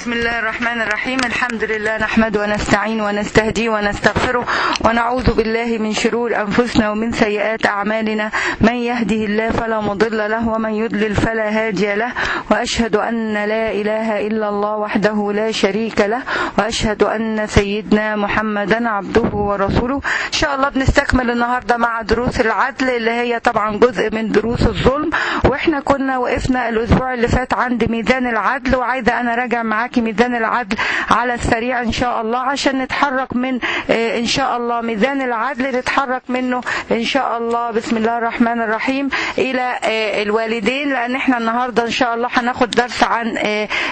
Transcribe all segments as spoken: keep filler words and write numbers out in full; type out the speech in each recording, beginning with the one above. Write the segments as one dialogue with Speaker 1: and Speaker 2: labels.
Speaker 1: بسم الله الرحمن الرحيم. الحمد لله نحمده ونستعين ونستهديه ونستغفره ونعوذ بالله من شرور أنفسنا ومن سيئات أعمالنا. من يهده الله فلا مضل له ومن يضلل فلا هادي له، وأشهد أن لا إله إلا الله وحده لا شريك له، وأشهد أن سيدنا محمدا عبده ورسوله. إن شاء الله بنستكمل النهاردة مع دروس العدل اللي هي طبعا جزء من دروس الظلم، وإحنا كنا وقفنا الأسبوع اللي فات عند ميزان العدل، وعايزة أنا راجع معاكي ميزان العدل على السريع إن شاء الله عشان نتحرك من إن شاء الله ميزان العدل نتحرك منه إن شاء الله بسم الله الرحمن الرحيم إلى الوالدين، لأن إحنا النهاردة إن شاء الله هناخد درس عن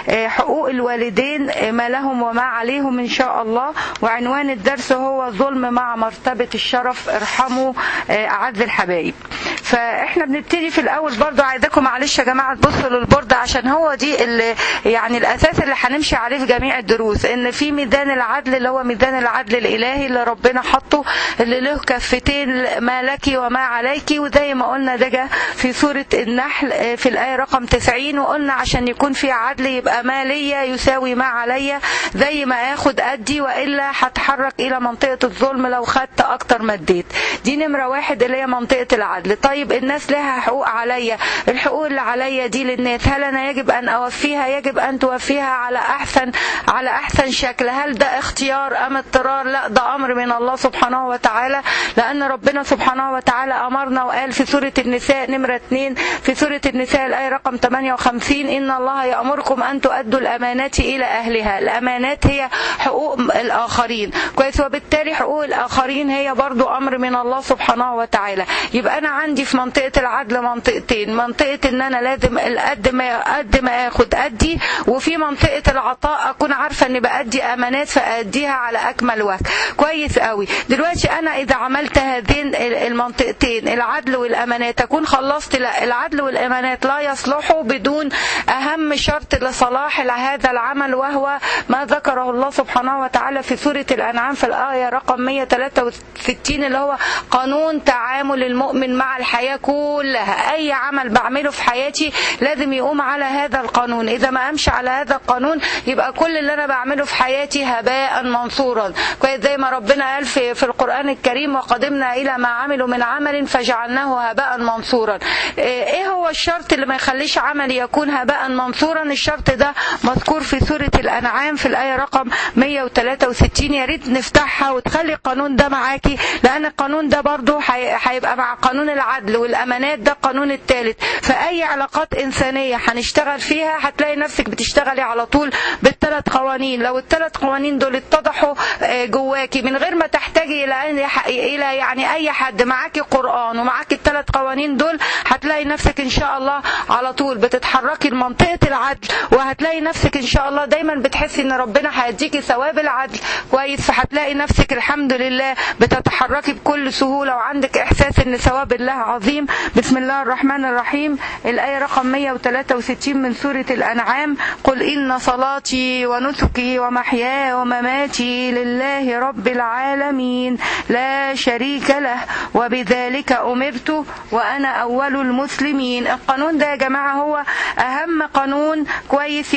Speaker 1: حقوق الوالدين، ما لهم وما عليهم إن شاء الله. وعنوان الدرس هو ظلم مع مرتبة الشرف، ارحموا أعز الحبايب. فإحنا بنبتدي في الأول برضو، عايزاكم معلش يا جماعة تبصوا للبورد عشان هو دي اللي يعني الأساس اللي هنمشي عليه في جميع الدروس، إن في ميزان العدل اللي هو ميزان العدل الإلهي اللي ربنا حطه، اللي له كفتين ما لك وما عليك. وزي ما قلنا ده جه في سورة النحل في الآية رقم تسعين، وقلنا عشان يكون في عدل يبقى ما ليا يساوي ما عليا، زي ما اخد أدي، وإلا هتحرك إلى منطقة الظلم لو خدت أكتر ما اديت. دي نمرة واحد اللي هي منطقة العدل. طيب الناس لها حقوق عليا، الحقوق اللي عليا دي للناس هل أنا يجب أن أوفيها؟ يجب أن توفيها على أحسن على أحسن شكل. هل ده اختيار أم اضطرار؟ لا، ده أمر من الله سبحانه وتعالى، لأن ربنا سبحانه وتعالى أمرنا وقال في سورة النساء نمرة اتنين في سورة النساء الآية رقم ثمانية وخمسين: إن الله يأمركم أن تؤدوا الأمانات إلى أهلها. الأمانات هي حقوق الآخرين، كويس، وبالتالي حقوق الآخرين هي برضو أمر من الله سبحانه وتعالى. يبقى أنا عندي في منطقة العدل منطقتين: منطقة إن أنا لازم قد ما قد ما آخد أدي، وفي منطقة العطاء أكون عارفة إني بأدي أمانات فأديها على أكمل وجه. كويس قوي. دلوقتي أنا إذا عملت هذين المنطقتين العدل والأمانات أكون خلصت. لا، العدل والأمانات لا يصلحوا بدون أهم شرط لصلاح هذا العمل، وهو ما ذكره الله سبحانه وتعالى في سورة الأنعام في الآية رقم مئة وثلاثة وستين، اللي هو قانون تعامل المؤمن مع الحياة كلها. أي عمل بعمله في حياتي لازم يقوم على هذا القانون، إذا ما أمشي على هذا القانون يبقى كل اللي أنا بعمله في حياتي هباء منصورا. كويس، زي ما ربنا قال في, في القرآن الكريم: وقدمنا إلى ما عملوا من عمل فجعلناه هباء منصورا. إيه هو الشرط اللي ما يخليش عملي يكون هباء منصورا؟ الشرط ده مذكور في سورة الأنعام في الآية رقم مئة وثلاثة وستين. يا ريت نفتحها وتخلي القانون ده معاكي، لأن القانون ده برضو هيبقى مع قانون العدل والأمانات، ده القانون الثالث. فأي علاقات إنسانية هنشتغل فيها هتلاقي نفسك بتشتغلي على طول بالثلاث قوانين. لو الثلاث قوانين دول اتضحوا جواكي من غير ما تحتاجي إلى إلى يعني أي حد، معاكي قرآن ومعاكي الثلاث قوانين دول، هتلاقي نفسك إن شاء الله على طول بتتحركي لمنطقة العدل، وهتلاقي نفسك إن شاء الله دايما بتحسي إن ربنا هيديكي ثواب العدل. كويس، فهتلاقي نفسك الحمد لله بتتحركي بكل سهولة، وعندك إحساس إن ثواب الله عظيم. بسم الله الرحمن الرحيم. الآية رقم مئة وثلاثة وستين من سورة الأنعام: قل إن صلاتي ونسكي ومحياي ومماتي لله رب العالمين لا شريك له وبذلك أمرت وأنا أول المسلمين. القانون ده يا جماعة هو أهم قانون، كويس،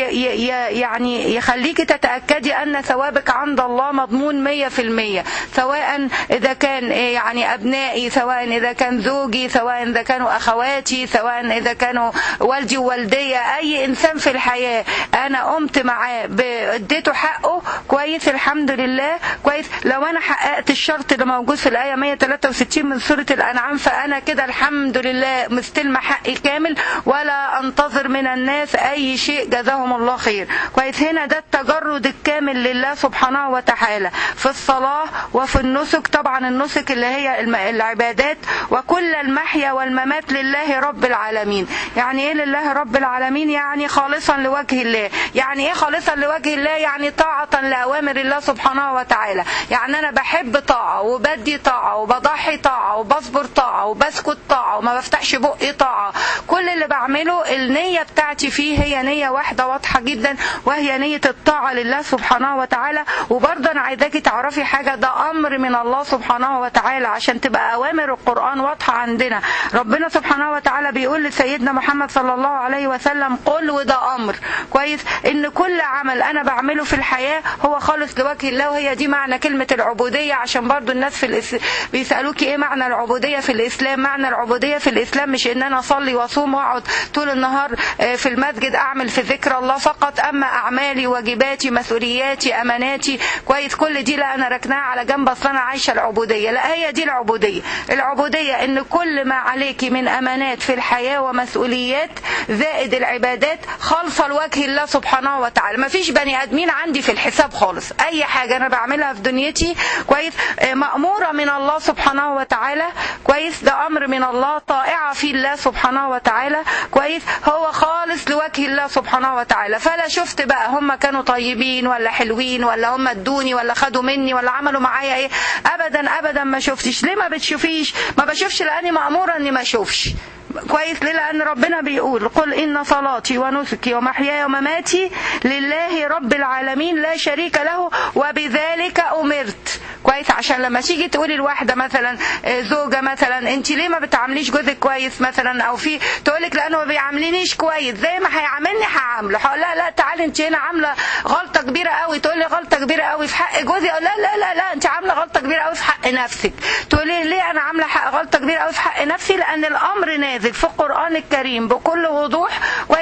Speaker 1: يعني يخليك تتأكدي أن ثوابك عند الله مضمون مية في المية، سواء إذا كان يعني أبنائي، سواء إذا كان زوجي، سواء إذا كانوا أخواتي، سواء إذا كانوا والدي ووالدية، أي إنسان في الحياة أنا قمت معاه اديته حقه. كويس، الحمد لله. كويس، لو أنا حققت الشرط اللي موجود في الآية مئة وثلاثة وستين من سورة الأنعام فأنا كده الحمد لله مستلمة حقي كامل، ولا أنتظر من الناس أي شيء، جزاهم الله خير. كويس، هنا ده التجرد الكامل لله سبحانه وتعالى في الصلاة وفي النسك. طبعا النسك اللي هي العبادات، وكل المحيا والممات لله رب العالمين. يعني ايه لله رب العالمين؟ يعني خالصا لوجه الله. يعني ايه خالصا لوجه الله؟ يعني طاعة لأوامر الله سبحانه وتعالى. يعني انا بحب طاعة وبدي طاعة وبضحي طاعة وبصبر طاعة وبسكت طاعة وما بفتحش بقي طاعة. كل اللي بعمله النية بتاعتي فيه هي نية واحدة واضحة جدا، وهي نية الطاعة لله سبحانه وتعالى. وبرضه انا عايزاكي تعرفي حاجة، ده امر من الله سبحانه وتعالى عشان تبقى اوامر القرآن واضحة عندنا. عندنا ربنا سبحانه وتعالى بيقول لسيدنا محمد صلى الله عليه وسلم قل، وده امر كويس، ان كل عمل انا بعمله في الحياة هو خالص لوجه الله. وهي دي معنى كلمة العبودية، عشان برضو الناس في الإس... بيسألوكي ايه معنى العبودية في الاسلام. معنى العبودية في الاسلام مش ان انا اصلي واصوم واقعد طول النهار في المسجد اعمل في ذكر الله فقط، اما اعمالي واجباتي مسؤولياتي اماناتي كويس كل دي لا انا ركناها على جنب اصل انا عايشة العبودية. لا، هي دي العبودية. العبودية ان كل ما عليكي من امانات في الحياة ومسؤوليات زائد العبادات خالصة لوجه الله سبحانه وتعالى. ما فيش بني ادمين عندي في الحساب خالص. اي حاجة انا بعملها في دنيتي كويس مأمورة من الله سبحانه وتعالى كويس، ده امر من الله، طائعة في الله سبحانه وتعالى كويس، هو خالص لوجه الله سبحانه وتعالى. فلا شفت بقى هم كانوا طيبين ولا حلوين ولا هم ادوني ولا خدوا مني ولا عملوا معايا ايه، ابدا ابدا ما شفتش. ليه ما بتشوفيش؟ ما بشوفش لاني مأمورة اني ما اشوفش كويس. ليه؟ لأن ربنا بيقول قل إن صلاتي ونسكي ومحياي ومماتي لله رب العالمين لا شريك له وبذلك أمرت كويس. عشان لما تيجي تقولي الواحدة مثلا زوجة مثلا انت ليه ما بتعامليش جوزك كويس مثلا، او في تقولك لأنه ما بيعاملينيش كويس زي ما هيعاملني هعامله. لا لا تعالي انت هنا عاملة غلطة كبيرة قوي. تقولي غلطة كبيرة قوي في حق جوزي، لا لا لا لا انت عاملة غلطة كبيرة قوي في حق نفسك. تقولي ليه انا عاملة غلطة كبيرة قوي في حق نفسي؟ لأن الأمر نازل في القرآن الكريم بكل وضوح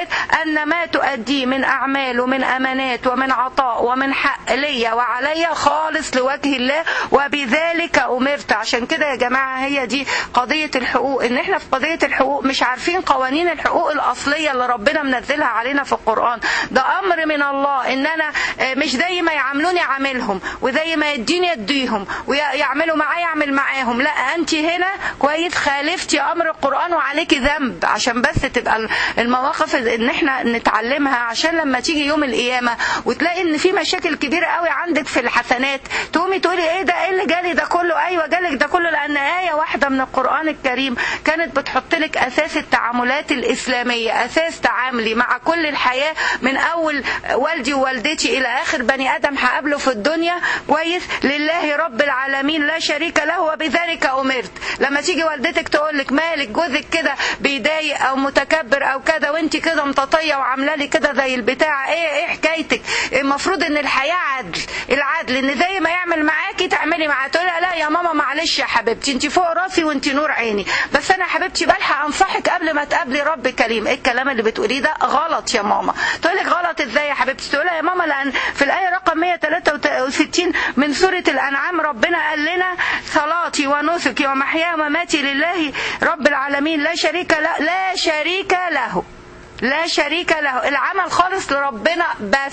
Speaker 1: أن ما تؤديه من أعمال ومن أمانات ومن عطاء ومن حق ليا وعليا خالص لوجه الله وبذلك أمرت. عشان كده يا جماعة هي دي قضية الحقوق، إن إحنا في قضية الحقوق مش عارفين قوانين الحقوق الأصلية اللي ربنا منزلها علينا في القرآن. ده أمر من الله إن أنا مش زي ما يعاملوني عاملهم وزي ما يديني يديهم ويعملوا معايا يعمل معاهم. لا، أنت هنا كويس خالفتي أمر القرآن وعليك ذنب. عشان بس تبقى المواقف ان احنا نتعلمها، عشان لما تيجي يوم القيامة وتلاقي ان في مشاكل كبيرة قوي عندك في الحسنات تقومي تقولي ايه ده، ايه اللي جالي ده كله؟ ايوه جالك ده كله لان آية واحدة من القرآن الكريم كانت بتحط لك اساس التعاملات الاسلامية، اساس تعاملي مع كل الحياة من اول والدي ووالدتي الى اخر بني ادم هقابله في الدنيا كويس. لله رب العالمين لا شريك له وبذلك امرت. لما تيجي والدتك تقولك مالك جوزك كده بيضايق او متكبر او كده وانت كده متطيه وعامله لي كده زي البتاع، ايه ايه حكايتك؟ المفروض ان الحياه عدل، العدل ان زي ما يعمل معاكي تعملي معاه. تقول لا يا ماما معلش يا حبيبتي انت فوق راسي وانت نور عيني، بس انا يا حبيبتي بلحق انصحك قبل ما تقابلي رب كريم. ايه الكلام اللي بتقوليه ده؟ غلط يا ماما. تقول لك غلط ازاي يا حبيبتي؟ تقول يا ماما لان في الايه رقم مية وتلاتة وستين من سوره الانعام ربنا قال لنا صلاتي ونسكي ومحياي ومماتي لله رب العالمين لا شريك له لا شريك له لا شريك له، العمل خالص لربنا بس.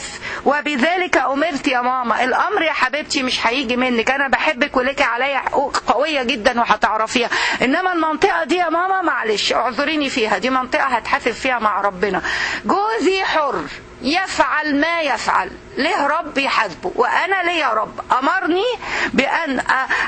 Speaker 1: وبذلك أمرت يا ماما. الأمر يا حبيبتي مش هيجي منك، أنا بحبك ولك عليا حقوق قوية جدا وهتعرفيها، إنما المنطقة دي يا ماما معلش اعذريني فيها، دي منطقة هتحاسب فيها مع ربنا. جوزي حر يفعل ما يفعل، ليه رب يحاسبه وأنا ليه يا رب أمرني بأن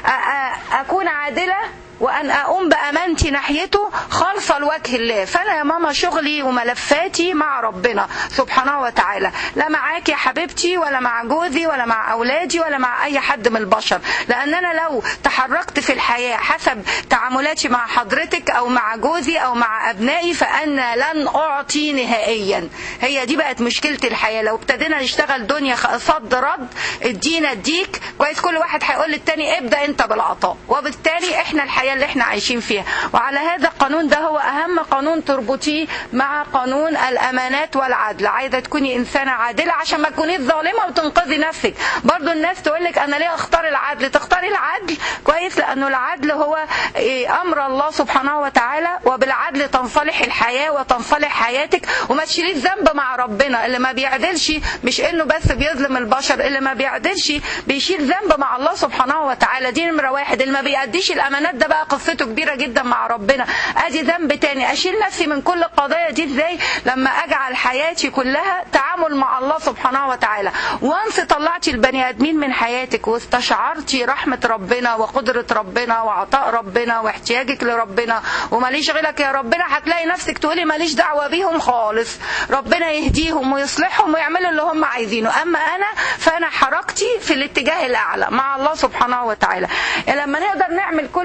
Speaker 1: أكون عادلة وأن أقوم بأمانتي ناحيته خالصة لوجه الله. فأنا يا ماما شغلي وملفاتي مع ربنا سبحانه وتعالى، لا معاك يا حبيبتي ولا مع جوزي ولا مع أولادي ولا مع أي حد من البشر. لأن أنا لو تحركت في الحياة حسب تعاملاتي مع حضرتك أو مع جوزي أو مع أبنائي فأنا لن أعطي نهائيا. هي دي بقت مشكلة الحياة. لو ابتدينا نشتغل دنيا صد رد، ادينا اديك كويس، كل واحد هيقول للتاني ابدأ انت بالعطاء، وبالتالي احنا الحياة اللي احنا عايشين فيها. وعلى هذا القانون ده هو اهم قانون تربطيه مع قانون الامانات والعدل. عايزه تكوني انسانه عادله عشان ما تكونيش ظالمه وتنقذي نفسك. برضو الناس تقولك انا ليه اختار العدل؟ تختاري العدل كويس لانه العدل هو امر الله سبحانه وتعالى، وبالعدل تنصلح الحياه وتنصلح حياتك وما تشيليش ذنب مع ربنا. اللي ما بيعدلش مش انه بس بيظلم البشر، اللي ما بيعدلش بيشيل ذنب مع الله سبحانه وتعالى. دي نمره واحد. اللي ما بيأديش الامانات ده بقى قصته كبيرة جدا مع ربنا. ادي ذنب تاني. اشيل نفسي من كل القضايا دي ازاي؟ لما اجعل حياتي كلها تعامل مع الله سبحانه وتعالى. وانس طلعتي البني ادمين من حياتك واستشعرتي رحمة ربنا وقدرة ربنا وعطاء ربنا واحتياجك لربنا وماليش غيرك يا ربنا، هتلاقي نفسك تقولي ماليش دعوة بيهم خالص، ربنا يهديهم ويصلحهم ويعملوا اللي هم عايزينه. اما انا فانا حركتي في الاتجاه الاعلى مع الله سبحانه وتعالى. لما نقدر نعمل كل ده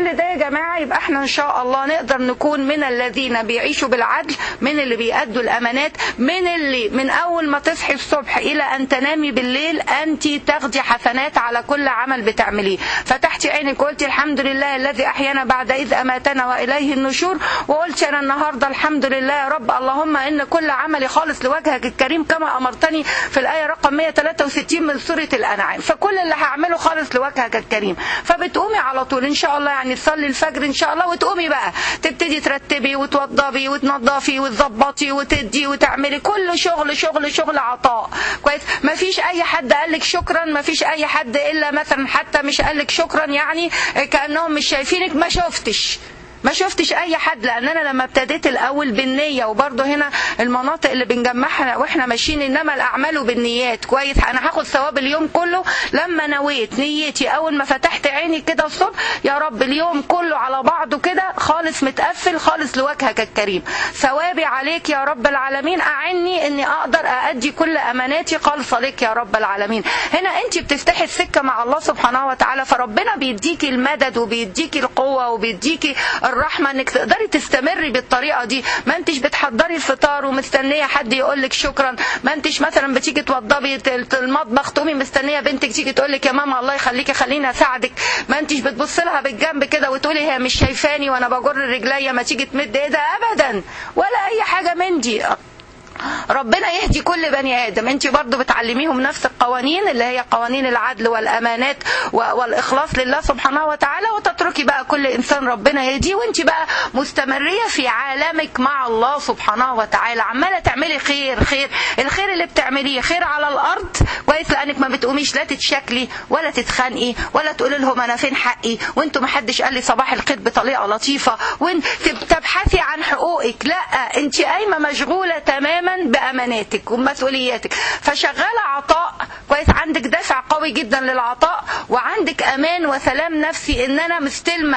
Speaker 1: جماعة يبقى احنا ان شاء الله نقدر نكون من الذين بيعيشوا بالعدل، من اللي بيأدوا الامانات، من اللي من اول ما تصحي الصبح الى ان تنامي بالليل انت تاخدي حسنات على كل عمل بتعمليه. فتحتي عينك وقلتي الحمد لله الذي احيانا بعد اذ اماتنا واليه النشور، وقلت انا النهارده الحمد لله يا رب اللهم ان كل عملي خالص لوجهك الكريم كما امرتني في الايه رقم مئة وثلاثة وستين من سوره الانعام، فكل اللي هعمله خالص لوجهك الكريم. فبتقومي على طول ان شاء الله يعني تصلي الفجر ان شاء الله، وتقومي بقى تبتدي ترتبي وتوضبي وتنظفي وتظبطي وتدي وتعملي كل شغل شغل شغل عطاء كويس. ما فيش اي حد قال لك شكرا، ما فيش اي حد الا مثلا حتى مش قال لك شكرا يعني كانهم مش شايفينك، ما شفتش ما شفتش اي حد. لان انا لما ابتديت الاول بالنيه، وبرضه هنا المناطق اللي بنجمعها واحنا ماشيين انما الاعمال بالنيات كويس، انا هاخد ثواب اليوم كله لما نويت نيتي اول ما فتحت عيني كده الصبح يا رب اليوم كله على بعضه كده خالص متقفل خالص لوجهك الكريم، ثوابي عليك يا رب العالمين، اعني اني اقدر اادي كل اماناتي خالصه لك يا رب العالمين. هنا انت بتفتحي السكه مع الله سبحانه وتعالى، فربنا بيديكي المدد وبيديكي القوه وبيديكي الرحمة انك تقدري تستمري بالطريقة دي. ما انتش بتحضري الفطار ومستنية حد يقولك شكرا، ما انتش مثلا بتيجي توضبي المطبخ تقومي مستنية بنتك تيجي تقولك يا ماما الله يخليكي خليني اساعدك، ما انتش بتبص لها بالجنب كده وتقولي هي مش شايفاني وانا بجر رجليا ما تيجي تمد ايدها ابدا ولا اي حاجة من دي. ربنا يهدي كل بني آدم. انت برضو بتعلميهم نفس القوانين اللي هي قوانين العدل والأمانات والإخلاص لله سبحانه وتعالى، وتتركي بقى كل إنسان ربنا يهديه، وانت بقى مستمرية في عالمك مع الله سبحانه وتعالى، عمالة تعملي خير خير. الخير اللي بتعمليه خير على الأرض كويس، لأنك ما بتقوميش لا تتشكلي ولا تتخانقي ولا تقولي لهم أنا فين حقي وانتوا ما حدش قال لي صباح الخير بطريقة لطيفة وانت تبحثي عن حقوقك، لا انت قايمة مشغولة تماما بأماناتك ومسؤولياتك، فشغالة عطاء كويس، عندك دافع قوي جدا للعطاء، وعندك أمان وسلام نفسي إن أنا مستلمة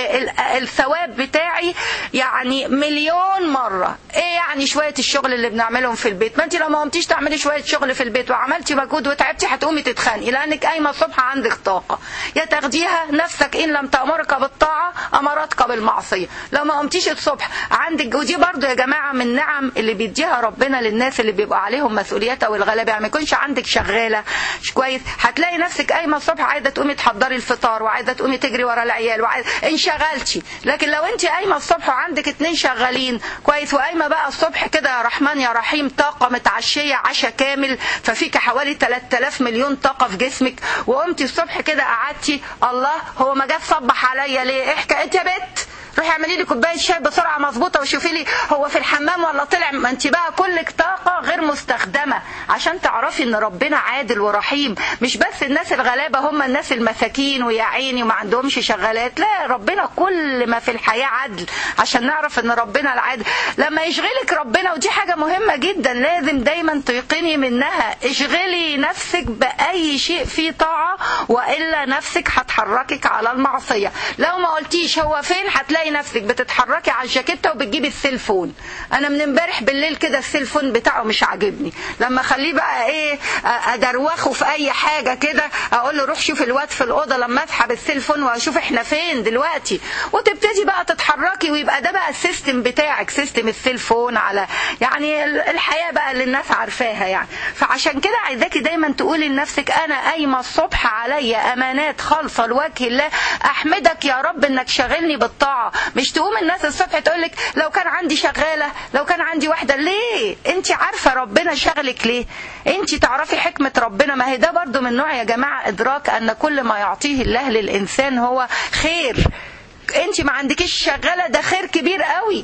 Speaker 1: الثواب بتاعي يعني مليون مرة. إيه يعني شوية الشغل اللي بنعملهم في البيت؟ ما أنت لو ما قمتيش تعملي شوية شغل في البيت وعملتي مجهود وتعبتي هتقومي تتخانقي، لأنك قايمة الصبح عندك طاقة، يا تاخديها نفسك إن لم تأمرك بالطاعة أمرتك بالمعصية. لو ما قمتيش الصبح عندك، ودي برضو يا جماعة من نعم اللي بيديها ربنا للناس اللي بيبقى عليهم مسؤوليات او الغلابه، يعني ما يكونش عندك شغاله كويس، هتلاقي نفسك قايمه الصبح عايزه تقومي تحضري الفطار وعايزه تقومي تجري ورا العيال وعايزه انشغلتي. لكن لو انت قايمه الصبح وعندك اتنين شغالين كويس، وقايمه بقى الصبح كده يا رحمن يا رحيم طاقه متعشيه عشاء كامل، ففيك حوالي ثلاثة آلاف مليون طاقه في جسمك، وقمتي الصبح كده قعدتي الله هو ما جه صبح عليا ليه؟ ايه حكايه يا بت؟ روحي اعملي لي كوبايه شاي بسرعه مظبوطه وشوفي لي هو في الحمام ولا طلع. ما انت بقى كلك طاقه غير مستخدمه، عشان تعرفي ان ربنا عادل ورحيم. مش بس الناس الغلابه هم الناس المساكين ويا عيني وما عندهمش شغالات، لا ربنا كل ما في الحياه عدل، عشان نعرف ان ربنا العادل. لما يشغلك ربنا، ودي حاجه مهمه جدا لازم دايما تيقني منها، اشغلي نفسك باي شيء فيه طاعه والا نفسك هتحركك على المعصيه. لو ما قلتيش هو فين هتلاقي نفسك بتتحركي على الجاكيته وبتجيبي السيلفون. انا من امبارح بالليل كده السيلفون بتاعه مش عاجبني، لما اخليه بقى ايه ادروخه في اي حاجه كده اقول له روح شوف الواد في الاوضه لما اسحب السيلفون واشوف احنا فين دلوقتي، وتبتدي بقى تتحركي، ويبقى ده بقى السيستم بتاعك، سيستم السيلفون على يعني الحياه بقى اللي الناس عارفاها يعني. فعشان كده عايزاكي دايما تقولي لنفسك انا قايمه الصبح عليا امانات خالصه لوجه الله، احمدك يا رب انك شاغلني بالطاعه. مش تقوم الناس الصبح تقولك لو كان عندي شغالة، لو كان عندي واحدة. ليه؟ انت عارفة ربنا شغلك ليه؟ انت تعرفي حكمة ربنا. ما هي ده برضو من نوع يا جماعة ادراك ان كل ما يعطيه الله للانسان هو خير. انت ما عندكيش شغالة، ده خير كبير قوي،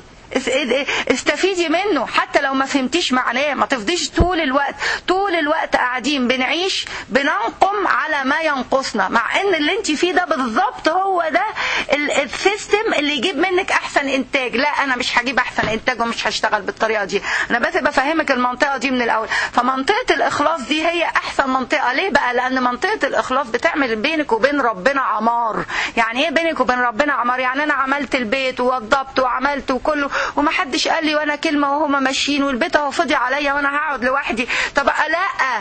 Speaker 1: استفيدي منه حتى لو ما فهمتيش معناه. ما تفضيش طول الوقت طول الوقت قاعدين بنعيش بننقم على ما ينقصنا، مع ان اللي انت فيه ده بالظبط هو ده السيستم اللي يجيب منك احسن انتاج. لا انا مش هجيب احسن انتاج ومش هشتغل بالطريقه دي، انا بس بفهمك المنطقه دي من الاول. فمنطقه الاخلاص دي هي احسن منطقه. ليه بقى؟ لان منطقه الاخلاص بتعمل بينك وبين ربنا عمار. يعني ايه بينك وبين ربنا عمار؟ يعني انا عملت البيت ووضبت وعملت وكله وما حدش قال لي وانا كلمه وهما ماشيين، والبيت اهو فضي عليا وانا هقعد لوحدي. طب لا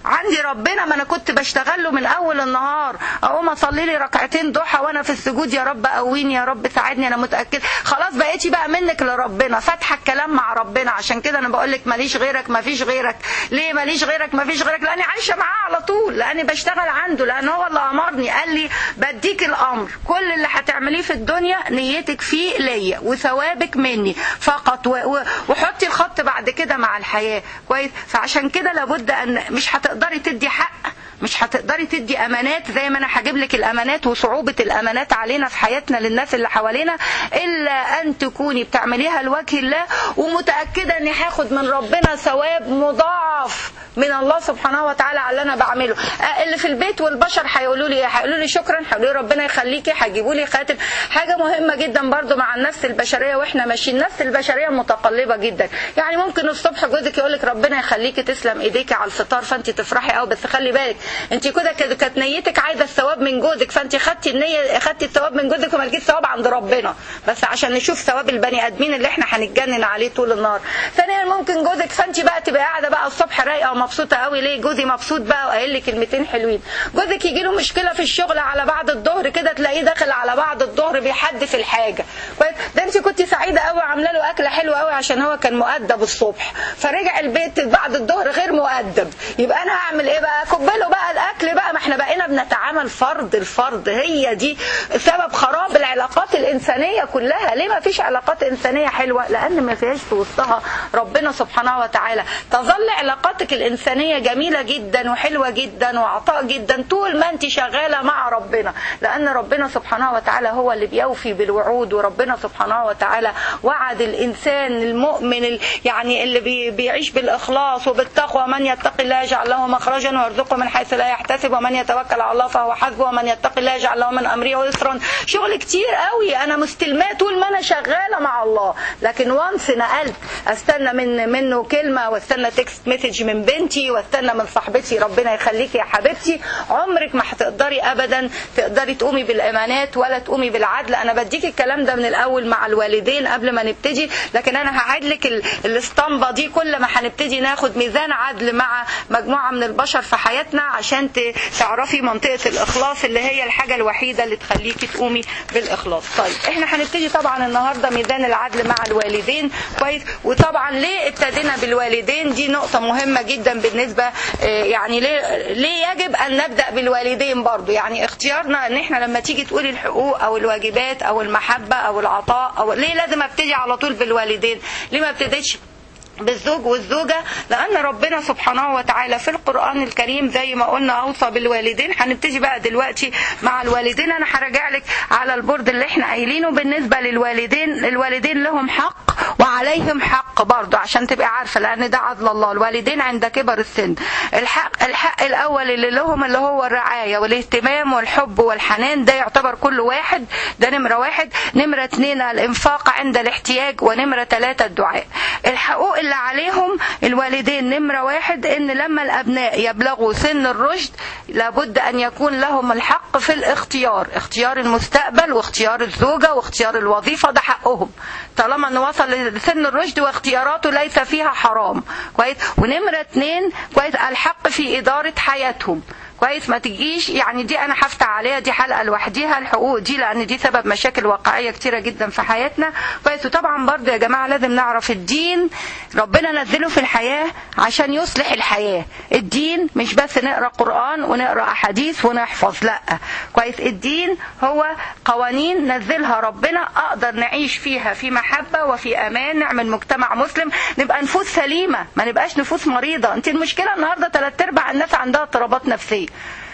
Speaker 1: عندي ربنا، ما انا كنت بشتغل له من اول النهار، اقوم اصلي لي ركعتين ضحى وانا في السجود، يا رب قويني، يا رب ساعدني، انا متاكد خلاص بقيتي بقى منك لربنا، فاتحه الكلام مع ربنا. عشان كده انا بقول لك ماليش غيرك، مفيش غيرك. ليه ماليش غيرك مفيش غيرك؟ لاني عايشه معاه على طول، لاني بشتغل عنده، لان هو اللي امرني، قال لي بديك الامر، كل اللي هتعمليه في الدنيا نيتك فيه ليا وثوابك مني فقط، وحطي الخط بعد كده مع الحياه. كويس؟ فعشان كده لابد ان مش هتقدري تدي حق، مش هتقدري تدي امانات زي ما انا هجيب لك الامانات وصعوبه الامانات علينا في حياتنا للناس اللي حوالينا، الا ان تكوني بتعمليها لوجه الله ومتاكده اني هاخد من ربنا ثواب مضاعف من الله سبحانه وتعالى على اللي انا بعمله. اللي في البيت والبشر هيقولوا لي ايه؟ هيقولوا لي شكرا، هيقولوا لي ربنا يخليكي، هيجيبوا لي خاتم. حاجه مهمه جدا برضو مع النفس البشريه واحنا ماشيين، النفس البشريه متقلبه جدا. يعني ممكن الصبح جوزك يقول لك ربنا يخليكي، تسلم ايديكي على الفطار، فانت تفرحي قوي، بس خلي بالك انت كده كانت نيتك عايزه الثواب من جوزك، فانت خدتي النيه، خدتي الثواب من جوزك وما لقيتيش ثواب عند ربنا، بس عشان نشوف ثواب البني ادمين اللي احنا هنتجنن عليه طول النهار. ثانيا ممكن جوزك، فانت بقى تبقى قاعده بقى الصبح رايقه ومبسوطه قوي، ليه؟ جوزي مبسوط بقى وقايل لي كلمتين حلوين. جوزك يجي له مشكله في الشغل على بعد الظهر كده، تلاقيه داخل على بعد الظهر بيحدث الحاجه، ده انت كنت سعيده قوي عامله له اكله حلوه قوي عشان هو كان مؤدب الصبح، فرجع البيت بعد الظهر غير مؤدب، يبقى انا هعمل ايه بقى؟ كبله بقى الاكل بقى، ما احنا بقينا بنتعامل فرض الفرض. هي دي سبب خراب العلاقات الانسانيه كلها. ليه ما فيش علاقات انسانيه حلوه؟ لان ما فيهاش في وسطها ربنا سبحانه وتعالى. تظل علاقاتك الانسانيه جميله جدا وحلوه جدا وعطاء جدا طول ما انت شغاله مع ربنا، لان ربنا سبحانه وتعالى هو اللي بيوفي بالوعود، وربنا سبحانه وتعالى وعد الانسان المؤمن يعني اللي بيعيش بالاخلاص وبالتقوى، من يتق الله يجعل له مخرجا ويرزقه من حيث لا يحتسب، ومن يتوكل على الله فهو حسبه، ومن يتق الله يجعل له من امره يسرا. شغل كتير قوي انا مستلماه طول ما انا شغاله مع الله، لكن وانس نقلت استنى من منه كلمه، واستنى تكست مسج من بنتي، واستنى من صاحبتي ربنا يخليكي يا حبيبتي، عمرك ما هتقدري ابدا تقدري تقومي بالامانات ولا تقومي بالعدل. انا بديك الكلام ده من الاول مع الوالدين قبل ما نبتدي، لكن انا هعيد لك الاسطمبه دي كل ما هنبتدي ناخد ميزان عدل مع مجموعه من البشر في حياتنا، عشان تعرفي منطقه الاخلاص اللي هي الحاجه الوحيده اللي تخليكي تقومي بالاخلاص. طيب احنا هنبتدي طبعا النهارده ميزان العدل مع الوالدين. كويس؟ وطبعا ليه ابتدينا بالوالدين؟ دي نقطه مهمه جدا بالنسبه يعني ليه ليه يجب ان نبدا بالوالدين برضو. يعني اختيارنا ان احنا لما تيجي تقولي الحقوق او الواجبات او المحبه او العطاء، او ليه لازم ابتدي على طول بالوالدين؟ ليه ما ابتديتش بالزوج والزوجة؟ لأن ربنا سبحانه وتعالى في القرآن الكريم زي ما قلنا أوصى بالوالدين. هنبتدي بقى دلوقتي مع الوالدين. أنا هراجع لك على البورد اللي احنا قايلينه بالنسبة للوالدين. الوالدين لهم حق وعليهم حق برضه عشان تبقى عارفة، لأن ده عدل الله. الوالدين عند كبر السن الحق الحق الأول اللي لهم اللي هو الرعاية والاهتمام والحب والحنان، ده يعتبر كل واحد، ده نمرة واحد. نمرة اتنين الإنفاق عند الاحتياج، ونمرة ثلاثة الدعاء. الحقوق اللي عليهم الوالدين نمرة واحد ان لما الابناء يبلغوا سن الرشد لابد ان يكون لهم الحق في الاختيار، اختيار المستقبل واختيار الزوجة واختيار الوظيفة، ده حقهم طالما انه وصل لسن الرشد واختياراته ليس فيها حرام. كويس؟ ونمرة اتنين كويس الحق في ادارة حياتهم. كويس؟ ما تجيش يعني دي انا هفتح عليها دي حلقه لوحديها الحقوق دي، لان دي سبب مشاكل واقعيه كتيره جدا في حياتنا. كويس؟ وطبعا برضه يا جماعه لازم نعرف الدين ربنا نزله في الحياه عشان يصلح الحياه. الدين مش بس نقرا قران ونقرا احاديث ونحفظ، لا. كويس؟ الدين هو قوانين نزلها ربنا اقدر نعيش فيها في محبه وفي امان، نعمل مجتمع مسلم، نبقى نفوس سليمه، ما نبقاش نفوس مريضه. انت المشكله النهارده ثلاث ارباع الناس عندها اضطرابات نفسيه،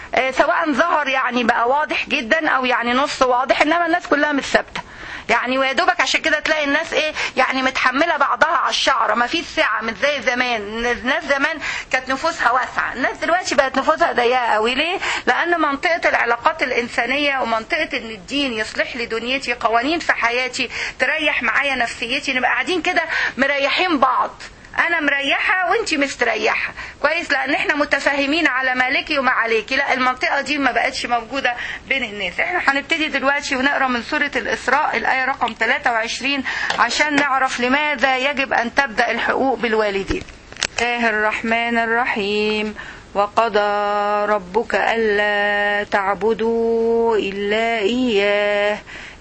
Speaker 1: سواء ظهر يعني بقى واضح جدا او يعني نص واضح، انما الناس كلها مش ثابته يعني. ويا دوبك عشان كده تلاقي الناس ايه يعني متحمله بعضها على الشعره، ما فيش سعه مش زي زمان. الناس زمان كانت نفوسها واسعه، الناس دلوقتي بقت نفوسها ضيقه قوي. ليه؟ لان منطقه العلاقات الانسانيه ومنطقه ان الدين يصلح لي دنيتي، قوانين في حياتي تريح معايا نفسيتي، نبقى قاعدين كده مريحين بعض، انا مريحه وانتي مستريحه. كويس؟ لان احنا متفاهمين على مالكي وما عليكي. لا، المنطقه دي ما بقتش موجوده بين الناس. احنا هنبتدي دلوقتي ونقرا من سوره الاسراء الايه رقم ثلاثة وعشرين عشان نعرف لماذا يجب ان تبدا الحقوق بالوالدين. الله الرحمن الرحيم. وقضى ربك ألا تعبدوا إلا إياه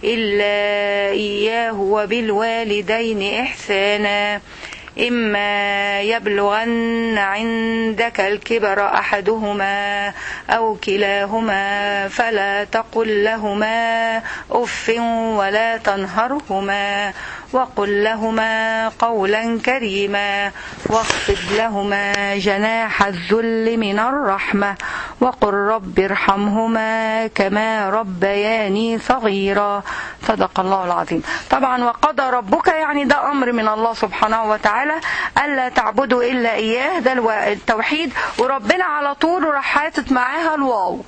Speaker 1: إلا إياه وبالوالدين إحسانا إما يبلغن عندك الكبر أحدهما أو كلاهما فلا تقل لهما أف ولا تنهرهما وقل لهما قولا كريما واخفض لهما جناح الذل من الرحمة وقل رب ارحمهما كما ربياني صغيرا. صدق الله العظيم. طبعا وقضى ربك يعني ده أمر من الله سبحانه وتعالى ألا تعبدوا إلا إياه، ده التوحيد، وربنا على طول راح حاطط معاها الواو